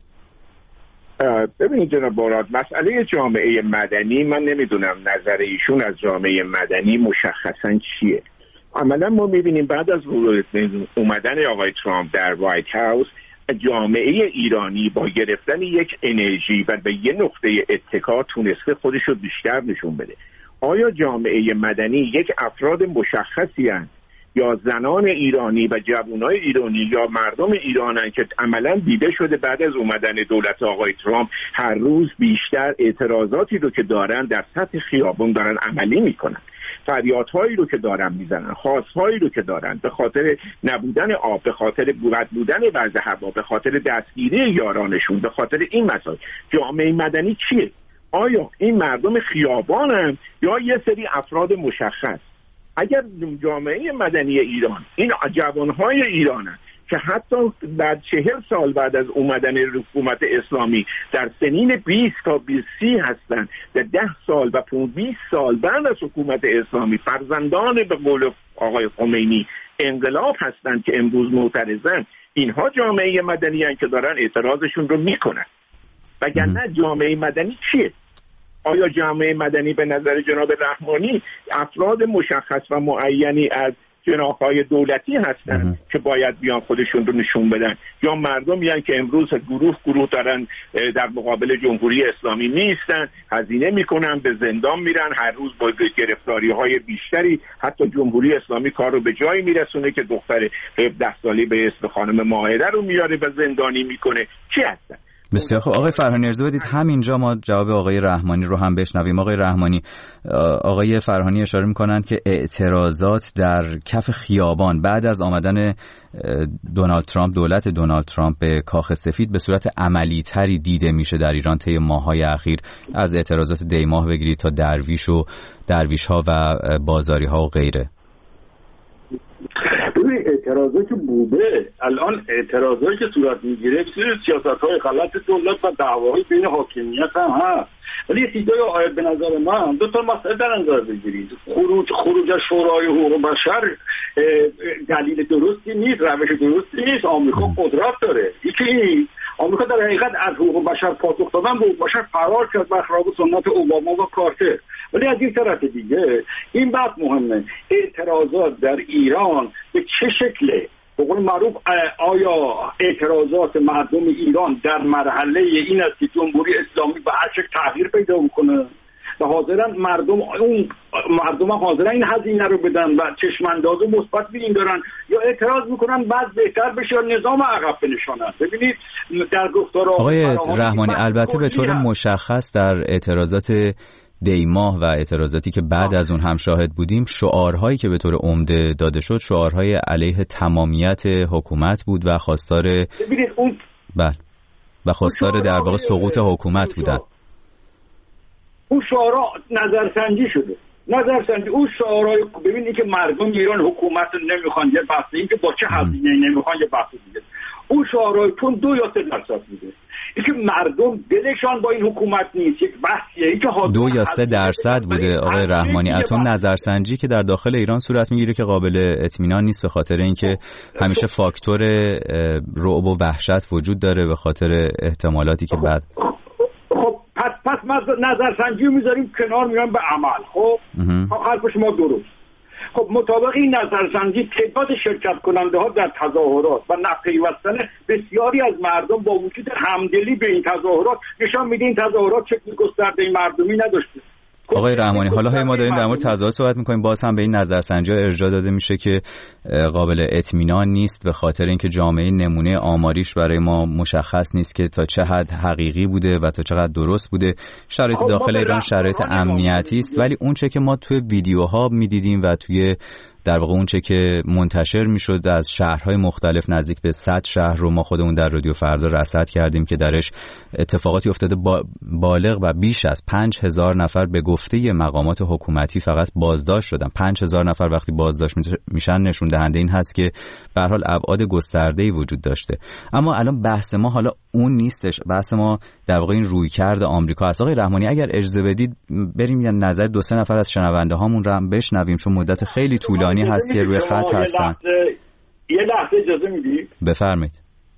ببینید جناب بارات، مسئله جامعه مدنی من نمیدونم نظر ایشون از جامعه مدنی مشخصا چیه. عملا ما میبینیم بعد از اومدن آقای ترامپ در وایت هاوس جامعه ایرانی با گرفتن یک انرژی و به یه نقطه اتکا تونسته خودش رو بیشتر نشون بده. آیا جامعه مدنی یک افراد مشخصی هستند یا زنان ایرانی و جوانای ایرانی یا مردم ایرانن که عملا دیده شده بعد از اومدن دولت آقای ترامپ هر روز بیشتر اعتراضاتی رو که دارن در سطح خیابان دارن عملی میکنن، فریادهایی رو که دارن میزنن، خواستهایی رو که دارن به خاطر نبودن آب، به خاطر بد بودن وضع هوا، به خاطر دستگیری یارانشون، به خاطر این مسائل. جامعه مدنی چیه؟ آیا این مردم خیابانن یا یه سری افراد مشخص؟ اگر جامعه مدنی ایران این جوانهای ایرانن که حتی بعد 40 سال بعد از اومدن حکومت اسلامی در سنین 20 تا 30 هستند، در 10 سال و 20 سال بعد از حکومت اسلامی فرزندان به قول آقای خمینی انقلاب هستند که امروز معترضن، اینها جامعه مدنی هستند که دارن اعتراضشون رو میکنن. وگرنه جامعه مدنی چیه؟ آیا جامعه مدنی به نظر جناب رحمانی افراد مشخص و معینی از جناح‌های دولتی هستن که باید بیان خودشون رو نشون بدن، یا مردم میگن که امروز گروه دارن در مقابل جمهوری اسلامی نیستن، هزینه میکنن، به زندان میرن، هر روز با گرفتاری‌های بیشتری حتی جمهوری اسلامی کار رو به جایی میرسونه که دختر 17 ساله به اسم خانم مائده رو میاره و زندانی میکنه. چی هستن؟ بسیار خوب آقای فرهانی، اجازه بدید همینجا ما جواب آقای رحمانی رو هم بشنویم. آقای رحمانی، آقای فرهانی اشاره می‌کنند که اعتراضات در کف خیابان بعد از آمدن دولت دونالد ترامپ به کاخ سفید به صورت عملی‌تری دیده میشه در ایران طی ماه‌های اخیر، از اعتراضات دیماه بگیرید تا درویش‌ها و بازاری‌ها و غیره. ببین اعتراضایی که بوده، الان اعتراضایی که صورت میگیره سیاست‌های غلط دولت و دعواهای بین حاکمیت هم هست، ولی یه چیزای به نظر من دو تا مسئله در نظر بگیرید. خروج از شورای حقوق بشر دلیل درستی نیست، روش درستی نیست. آمریکا قدرت داره، یکی آمریکا در حقیقت از حقوق بشر پاسخ دادن به حقوق بشر فرار کرد برخلاف سنت اوباما و کارتر. ولی از این طرف دیگه این بحث مهمه، اعتراضات در ایران به چه شکله؟ به قول معروف آیا اعتراضات مردم ایران در مرحله این است که جمهوری اسلامی به هر شکل تغییر پیدا میکنه و حاضرن مردم حاضرن این هزینه رو بدن و چشمانداز مثبت ببین دارن، یا اعتراض میکنن بعد بهتر بشه یا نظام عقب بنشانن؟ ببینید در گفتار آقای رحمانی البته به طور مشخص در اعتراضات دیماه و اعتراضاتی که بعد از اون هم شاهد بودیم، شعارهایی که به طور عمده داده شد شعارهای علیه تمامیت حکومت بود و خواستار در واقع سقوط حکومت بودن. اون شعارها نظرسنجی شده، اون شعارهای ببینید که مردم ایران حکومت نمیخوان، یه بحث این که با چه هزینه‌ای نمیخوان، یه بحث دیگه. اون شعارهای چون 2 یا 3% میده، اینکه مردم دلشان با این حکومت نیست، یک بحثیه. اینکه 2 یا 3% بوده آقای رحمانی. البته نظرسنجی که در داخل ایران صورت میگیره که قابل اطمینان نیست، به خاطر اینکه همیشه فاکتور رعب و وحشت وجود داره به خاطر احتمالاتی که بعد پس نظرسنجی رو میذاریم کنار، میریم به عمل. خب حرف شما درست. خب مطابق این نظرسنجی تعداد شرکت کننده ها در تظاهرات و نپیوستن بسیاری از مردم با وجود همدلی به این تظاهرات نشان میده این تظاهرات شکل گسترده مردمی نداشته. آقای رحمانی، حالا ما داریم در مورد تظاهرات صحبت میکنیم، باز هم به این نظرسنجی ارجاع داده میشه که قابل اطمینان نیست به خاطر اینکه جامعه نمونه آماریش برای ما مشخص نیست که تا چه حد حقیقی بوده و تا چقدر درست بوده. شرایط داخل ایران شرایط امنیتی است، ولی اون چه که ما توی ویدیوها میدیدیم و توی در واقع اون چه که منتشر میشد از شهرهای مختلف، نزدیک به 100 شهر رو ما خودمون در رادیو فردا رصد کردیم که درش اتفاقاتی افتاده بالغ و بیش از 5000 نفر به گفته مقامات حکومتی فقط بازداشت شدن. 5000 نفر وقتی بازداشت میشن نشون دهنده این هست که به هر حال ابعاد گسترده‌ای وجود داشته. اما الان بحث ما حالا اون نیستش، بحث ما در واقع این رویکرد آمریکا است. آقای رحمانی اگر اجازه بدید بریم یه نظر 2-3 نفر از شنونده هامون رو هم بشنویم، چون مدت خیلی طولانی هست که روی خط هستن. یه لحظه اجازه میدید؟ بفرمایید.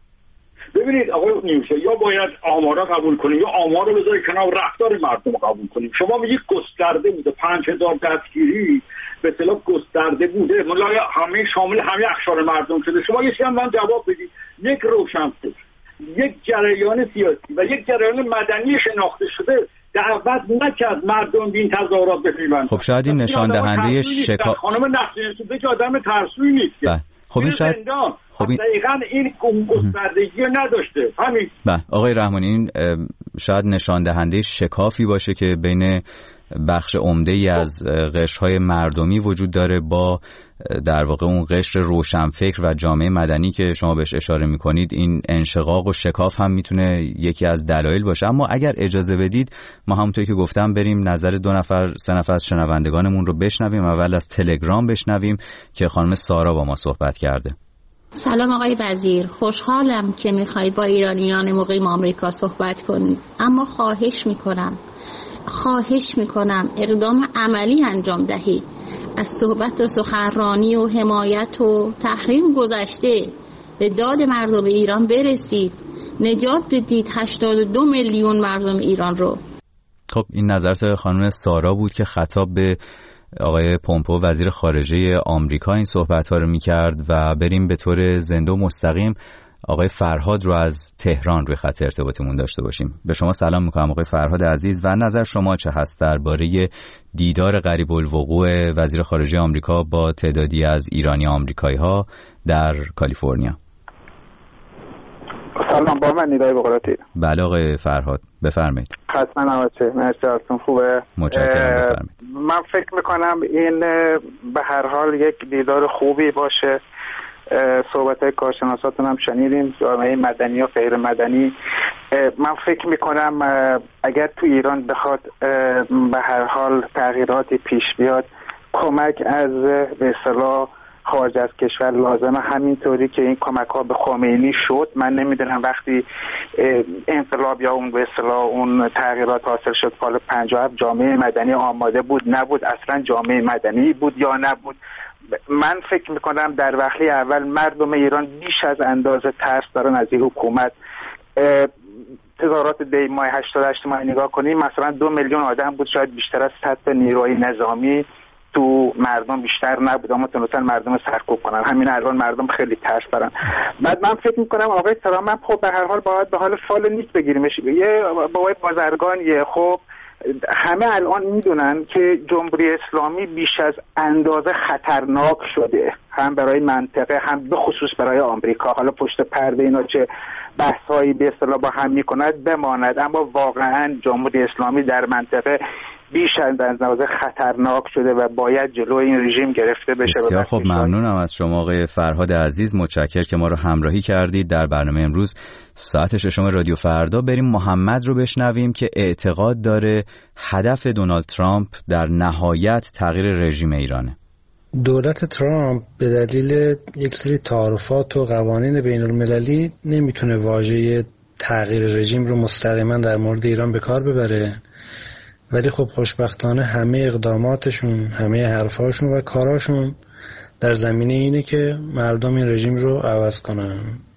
ببینید آقای نیوشه، یا باید آمارا قبول کنیم یا آمار رو بذارید کنار، رفتار مردم قبول کنیم. شما میگید گسترده بوده، 5000 دستگیری به اصطلاح گسترده بوده، ملای همه شامل همه اقشار مردم شده. شما یه چیزی من جواب بدید. یک روشنفکر، یک جریان سیاسی و یک جریان مدنی شناخته شده دعوت نکرد مردم به این تظاهرات بپیوندن. خب شاید این نشان دهنده شکاف خانم نقشه‌ای که آدم ترسویی نیست. خب این شاید دقیقاً این گستردگی نداشته. همین. آقای رحمانی، این شاید نشان دهنده شکافی باشه که بین بخش عمده‌ای از قشرهای مردمی وجود داره با در واقع اون قشر روشنفکر و جامعه مدنی که شما بهش اشاره میکنید. این انشقاق و شکاف هم میتونه یکی از دلایل باشه. اما اگر اجازه بدید ما همونطوری که گفتم بریم نظر 2-3 نفر از شنوندگانمون رو بشنویم. اول از تلگرام بشنویم که خانم سارا با ما صحبت کرده. سلام آقای وزیر، خوشحالم که میخواید با ایرانیان مقیم آمریکا صحبت کنید، اما خواهش میکنم اقدام عملی انجام دهید. از صحبت و سخنرانی و حمایت و تحریم گذشته به داد مردم ایران برسید، نجات بدید 82 میلیون مردم ایران رو. خب این نظرات خانم سارا بود که خطاب به آقای پومپئو وزیر خارجه آمریکا این صحبت‌ها رو می‌کرد و بریم به طور زنده و مستقیم آقای فرهاد رو از تهران روی خط ارتباطمون داشته باشیم. به شما سلام می‌کنم آقای فرهاد عزیز و نظر شما چه هست درباره دیدار قریب الوقوع وزیر خارجه آمریکا با تعدادی از ایرانی آمریکایی‌ها در کالیفرنیا؟ سلام، با من ندای بقراتی. بله آقای فرهاد بفرمایید. حتما نواسه مرسی ازتون، خوبه؟ متشکرم، بفرمایید. من فکر میکنم این به هر حال یک دیدار خوبی باشه. صحبت‌های کارشناساتون هم شنیدیم، جامعه مدنی و غیر مدنی. من فکر میکنم اگر تو ایران بخواد به هر حال تغییراتی پیش بیاد، کمک از به اصطلاح خارج از کشور لازمه، همینطوری که این کمک ها به خمینی شد. من نمیدونم وقتی انقلاب یا اون به اصطلاح اون تغییرات حاصل شد سال 57 جامعه مدنی آماده بود نبود، اصلا جامعه مدنی بود یا نبود. من فکر میکنم در وهله اول مردم ایران بیش از اندازه ترس دارن از این حکومت. تظاهرات دی ماه 88 ماه نگاه کنیم، مثلا 2 میلیون آدم بود، شاید بیشتر از 100 نیروی نظامی تو مردم بیشتر نبود، اما تونستن مردم سرکوب کنن. همین الان مردم خیلی ترس دارن. بعد من فکر میکنم آقای ترامپ خب به هر حال باید به حال فال نیک بگیریمش. یه بابای بازرگانیه، خب همه الان میدونن که جمهوری اسلامی بیش از اندازه خطرناک شده، هم برای منطقه هم به خصوص برای آمریکا. حالا پشت پرده اینا چه بحثایی به اصطلاح با هم میکند بماند، اما واقعا جمهوری اسلامی در منطقه بیش از اندازه خطرناک شده و باید جلوی این رژیم گرفته بشه. بسیار خب، ممنونم از شما آقای فرهاد عزیز، متشکرم که ما رو همراهی کردید در برنامه امروز ساعت 6 رادیو فردا. بریم محمد رو بشنویم که اعتقاد داره هدف دونالد ترامپ در نهایت تغییر رژیم ایرانه. دولت ترامپ به دلیل یک سری تعارفات و قوانین بین المللی نمیتونه واژه تغییر رژیم رو مستقیما در مورد ایران به کار ببره، ولی خب خوشبختانه همه اقداماتشون، همه حرفاشون و کاراشون در زمینه اینه که مردم این رژیم رو عوض کنن.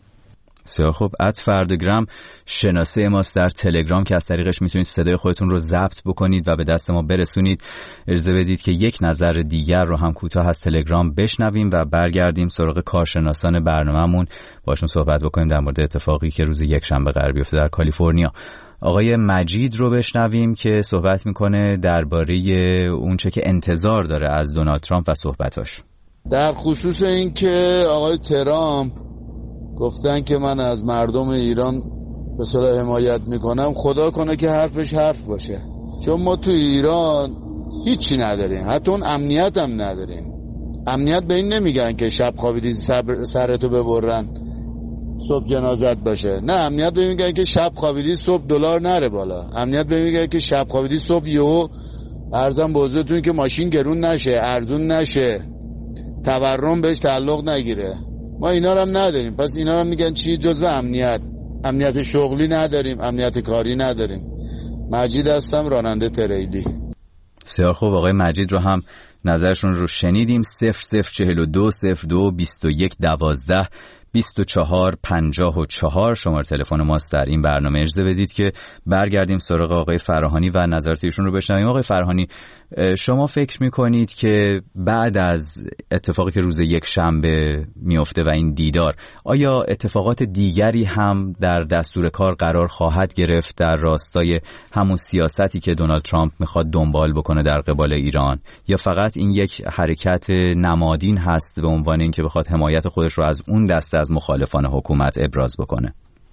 بسیار خوب. @فردگرام شناسه ماست در تلگرام که از طریقش میتونید صدای خودتون رو ضبط بکنید و به دست ما برسونید. اجازه بدید که یک نظر دیگر رو هم کوتاه از تلگرام بشنویم و برگردیم سراغ کارشناسان برنامه‌مون، باشون صحبت بکنیم در مورد اتفاقی که روز یکشنبه قرار بیفته در کالیفرنیا. آقای مجید رو بشنویم که صحبت میکنه درباره اون چه که انتظار داره از دونالد ترامپ و صحبتاش. در خصوص این که آقای ترامپ گفتن که من از مردم ایران به صلاح حمایت میکنم، خدا کنه که حرفش حرف باشه، چون ما تو ایران هیچی نداریم، حتی اون امنیت هم نداریم. امنیت به این نمیگن که شب خوابیدی سرتو ببرن صبح جنازت باشه، نه، امنیت به این میگن که شب خوابیدی صبح دلار نره بالا، امنیت به این میگن که شب خوابیدی صبح یهو ارزم به حضورتون که ماشین گرون نشه، ارزون نشه، تورم بهش تعلق نگیره. ما اینا رو هم نداریم، پس اینا رو میگن چی؟ جزو امنیت شغلی نداریم، امنیت کاری نداریم. مجید هستم، راننده تریلی. بسیار خوب، آقای مجید رو هم نظرشون رو شنیدیم. 0042 02 21 12 24 54 شماره تلفن ماست در این برنامه. اجازه بدید که برگردیم سراغ آقای فراهانی و نظرات ایشون رو بشنویم. آقای فراهانی، شما فکر میکنید که بعد از اتفاقی که روز یکشنبه میفته و این دیدار، آیا اتفاقات دیگری هم در دستور کار قرار خواهد گرفت در راستای همون سیاستی که دونالد ترامپ میخواد دنبال بکنه در قبال ایران، یا فقط این یک حرکت نمادین هست به عنوان اینکه بخواد حمایت خودش رو از اون دسته از مخالفان حکومت ابراز بکنه؟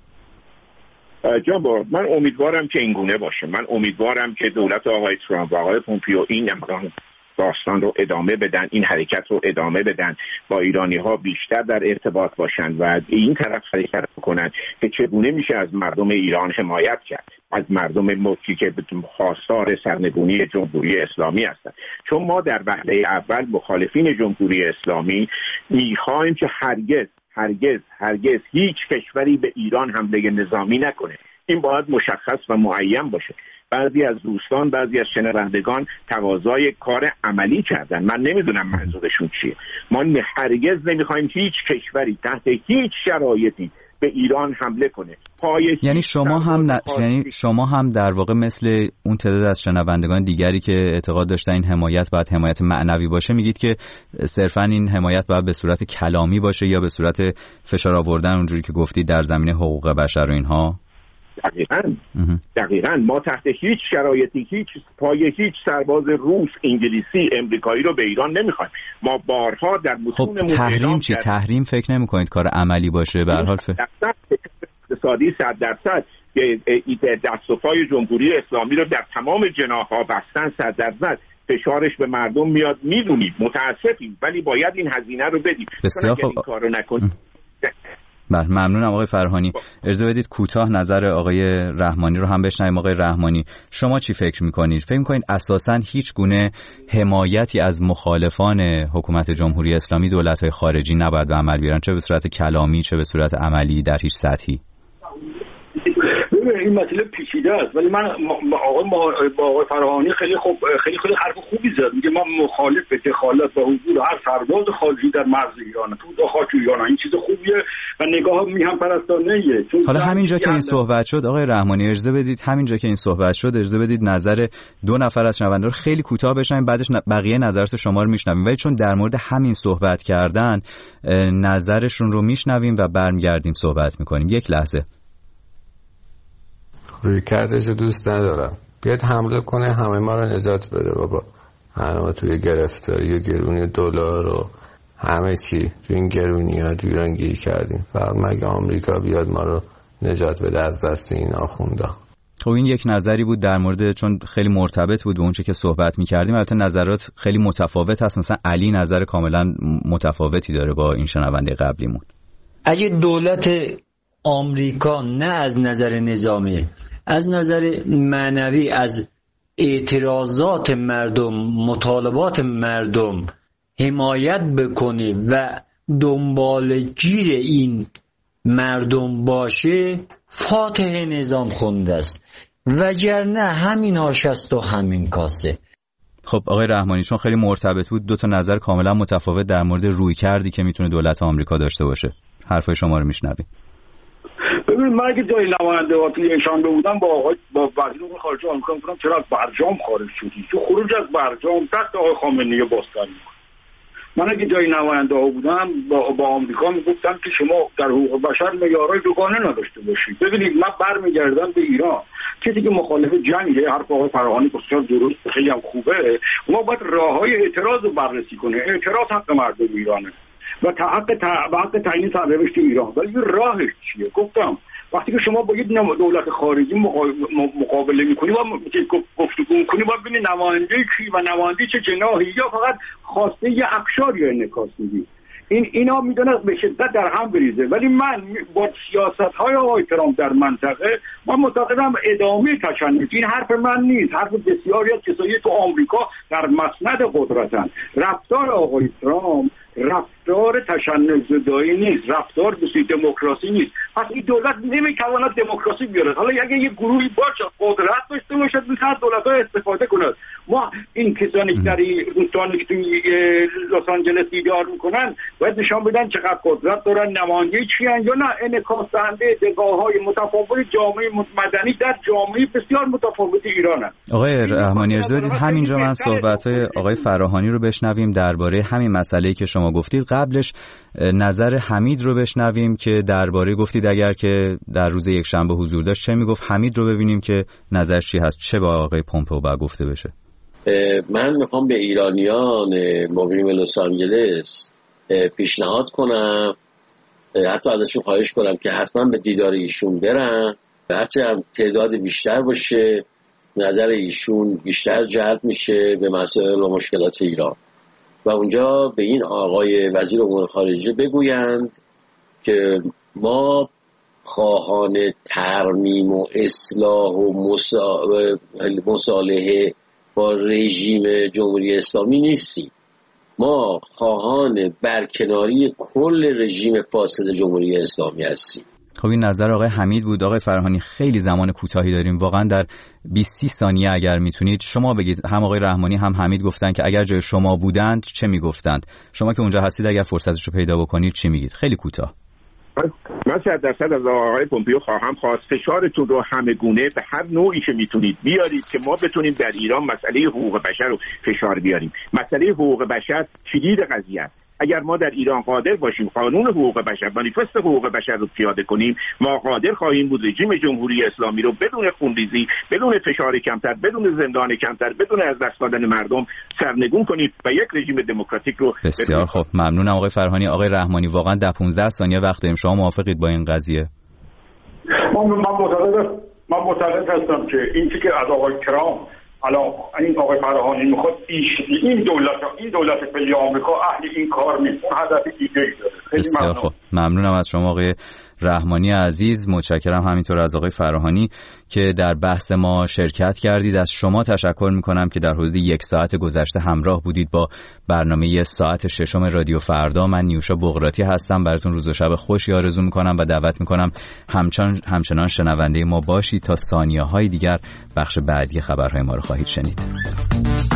جناب، من امیدوارم که اینگونه باشه. من امیدوارم که دولت آقای ترامپ و آقای پومپئو این داستان رو ادامه بدن، این حرکت رو ادامه بدن، با ایرانی ها بیشتر در ارتباط باشن و این طرف حرکت بکنن که چگونه میشه از مردم ایران حمایت کرد، از مردم ملکی که خواستار سرنگونی جمهوری اسلامی هستند. چون ما در وهله اول مخالفین جمهوری اسلامی میخوایم که هرگز هیچ کشوری به ایران حمله نظامی نکنه. این باید مشخص و معین باشه. بعضی از دوستان، بعضی از شنوندگان تقاضای کار عملی کردن. من نمیدونم منظورشون چیه. ما هرگز نمیخوایم هیچ کشوری تحت هیچ شرایطی به ایران حمله کنه. یعنی شما هم در واقع مثل اون تعداد از شنوندگان دیگری که اعتقاد داشتن این حمایت باید حمایت معنوی باشه میگید که صرفا این حمایت باید به صورت کلامی باشه یا به صورت فشار آوردن اونجوری که گفتید در زمینه حقوق بشر و اینها؟ دقیقاً ما تحت هیچ شرایطی هیچ سرباز روس، انگلیسی، امریکایی رو به ایران نمیخوایم. ما بارها در متون تحریم چی؟ تحریم فکر نمی‌کنید کار عملی باشه؟ به هر حال اقتصادی 100% که دست و پای جمهوری اسلامی رو در تمام جناح‌ها بستن 100%. فشارش به مردم میاد، میدونیم، متاسفیم، ولی باید این هزینه رو بدیم. بسیار خوب. این کارو نکنیم. بله، ممنونم آقای فرهانی. اجازه بدید کوتاه نظر آقای رحمانی رو هم بشنویم. آقای رحمانی، شما چی فکر میکنید؟ فکر میکنید اساساً هیچ گونه حمایتی از مخالفان حکومت جمهوری اسلامی دولت‌های خارجی نباید به عمل بیارن، چه به صورت کلامی چه به صورت عملی در هیچ سطحی؟ این مسئله پیچیده است، ولی من با آقای فرهانی خیلی حرف خوبی زد. میگه ما مخالف به دخالت و حضور هر سرباز خارجی در مرز ایران، تو خاک ایران. این چیز خوبیه و نگاه میهم پرستانه‌ایه. حالا همینجا که این صحبت شد آقای رحمانی، اجازه بدید نظر دو نفر از شنوندگان خیلی کوتاه بشنویم، بعدش بقیه نظرات شما رو میشنویم. ولی چون در مورد همین صحبت کردن نظرشون رو میشنویم و برمیگردیم صحبت میکنیم. یک لحظه. روی کردش دوست ندارم، بیاد حمله کنه همه ما رو نجات بده بابا. همه توی گرفتاری و گرونی دلار و همه چی توی این گرونی ها تو ایران گیر کردیم. فقط مگه آمریکا بیاد ما رو نجات بده از دست این آخوندا. خب این یک نظری بود در مورد، چون خیلی مرتبط بود به اونچه که صحبت می‌کردیم. البته نظرات خیلی متفاوت هست. مثلا علی نظر کاملا متفاوتی داره با این شنونده قبلیمون. اگه دولت آمریکا نه از نظر نظامی، از نظر معنوی، از اعتراضات مردم، مطالبات مردم حمایت بکنه و دنبال گیر این مردم باشه، فاتح نظام خونده است، وگرنه همین آش است و همین کاسه. خب آقای رحمانی، چون خیلی مرتبط بود، دو تا نظر کاملا متفاوت در مورد روی کردی که میتونه دولت آمریکا داشته باشه. حرفای شما رو میشنویم. ببین، من اگه جای نمایندگان یکشنبه بودم با وزیر امور خارجه آمریکا میگفتم چرا از برجام خارج شدی؟ تو خروج از برجام دست آقای خامنه‌ای رو بازتر می‌کنه. من اگه جای نماینده ها بودم با آمریکا میگفتم که شما در حقوق بشر معیارهای دوگانه نداشته باشید. ببینید، من برمیگردم به ایران، کسی که مخالف جنگه، حرف آقای فرهانی بسیار درست، خیلی هم خوبه. ما باید راههای اعتراض رو بررسی کنه. اعتراض حق مردم ایرانه و حق تعیین سرنوشت ایران. ولی راهش چیه؟ گفتم وقتی که شما با یک دولت خارجی مقابله میکنی و گفتگو میکنی، باید ببینی نماینده کی و نماینده چه جناحی، یا فقط خواسته یه اقشاری انعکاس میدی. اینا میدونه به شدت در هم بریزه. ولی من با سیاست‌های آقای ترامپ در منطقه، من معتقدم ادامه تشنج. این حرف من نیست، حرف بسیاری از کسایی تو آمریکا در مسند قدرتن. رفتار آقای ترامپ رفتار تشنج زدایی نیست، رفتار به سوی دموکراسی نیست. پس این دولت نمیتواند دموکراسی بیاره. حالا اگه یه گروهی باشه قدرت داشته باشد، میتونه دولت‌ها استفاده کند. ما این کسانی که در روستانی که توی لس آنجلس دیدار میکنن باید نشان بدن چقدر قدرت دارن، نماینده چی ان، یا نه انعکاس دهنده دغاهای متفاوت جامعه مدنی در جامعه بسیار متفاوت ایرانن. آقای رحمانی، اجازه بدید همینجا من صحبت‌های آقای فراهانی رو بشنویم درباره همین مسئله‌ای که شما گفتید. قبلش نظر حمید رو بشنویم که درباره گفتید اگر که در روز یکشنبه حضور داشت چه میگفت. حمید رو ببینیم که نظرش چی هست، چه با آقای پومپئو باید گفته بشه. من میخوام به ایرانیان مقیم لس آنجلس پیشنهاد کنم، حتی ازشون خواهش کنم که حتما به دیدار ایشون برن، حتی هم تعداد بیشتر باشه، نظر ایشون بیشتر جلب میشه به مسائل و مشکلات ایران و اونجا به این آقای وزیر امور خارجه بگویند که ما خواهان ترمیم و اصلاح و مصالحه با رژیم جمهوری اسلامی نیستیم. ما خواهان برکناری کل رژیم فاسد جمهوری اسلامی هستیم. خب این نظر آقای حمید بود. آقای فرهانی، خیلی زمان کوتاهی داریم، واقعا در 20 ثانیه اگر میتونید شما بگید. هم آقای رحمانی هم حمید گفتن که اگر جای شما بودند چه میگفتند. شما که اونجا هستید اگر فرصتش رو پیدا بکنید چی میگید؟ خیلی کوتاه. من من 100% از آقای پومپیو خواهم خواست فشارتون رو همه گونه به هر نوعی که میتونید بیارید که ما بتونیم در ایران مسئله حقوق بشر رو فشار بیاریم. مسئله حقوق بشر کلید قضیه است. اگر ما در ایران قادر باشیم قانون حقوق بشر، مانیفست حقوق بشر رو پیاده کنیم، ما قادر خواهیم بود رژیم جمهوری اسلامی رو بدون خونریزی، بدون فشار کمتر، بدون زندان کمتر، بدون از دست دادن مردم سرنگون کنیم و یک رژیم دموکراتیک رو. بسیار خوب، ممنونم آقای فرهانی. آقای رحمانی واقعا 10-15 ثانیه وقت داریم، شما موافقید با این قضیه؟ من معتقد هستم که این چیزی که از آقای ترامپ الان این آقای فرهانی میخواد این دولت فعلی آمریکا اهل این کار نیست، اون هدف دیگه‌ای داره. بسیار خوب، ممنونم از شما آقای رحمانی عزیز. متشکرم همینطور از آقای فرهانی که در بحث ما شرکت کردید. از شما تشکر میکنم که در حدود 1 ساعت گذشته همراه بودید با برنامه ساعت 6 رادیو فردا. من نیوشا بغراتی هستم، براتون روز و شب خوشی آرزو میکنم و دعوت میکنم همچنان شنونده ما باشید تا ثانیه‌های دیگر بخش بعدی خبرهای ما رو خواهید شنید.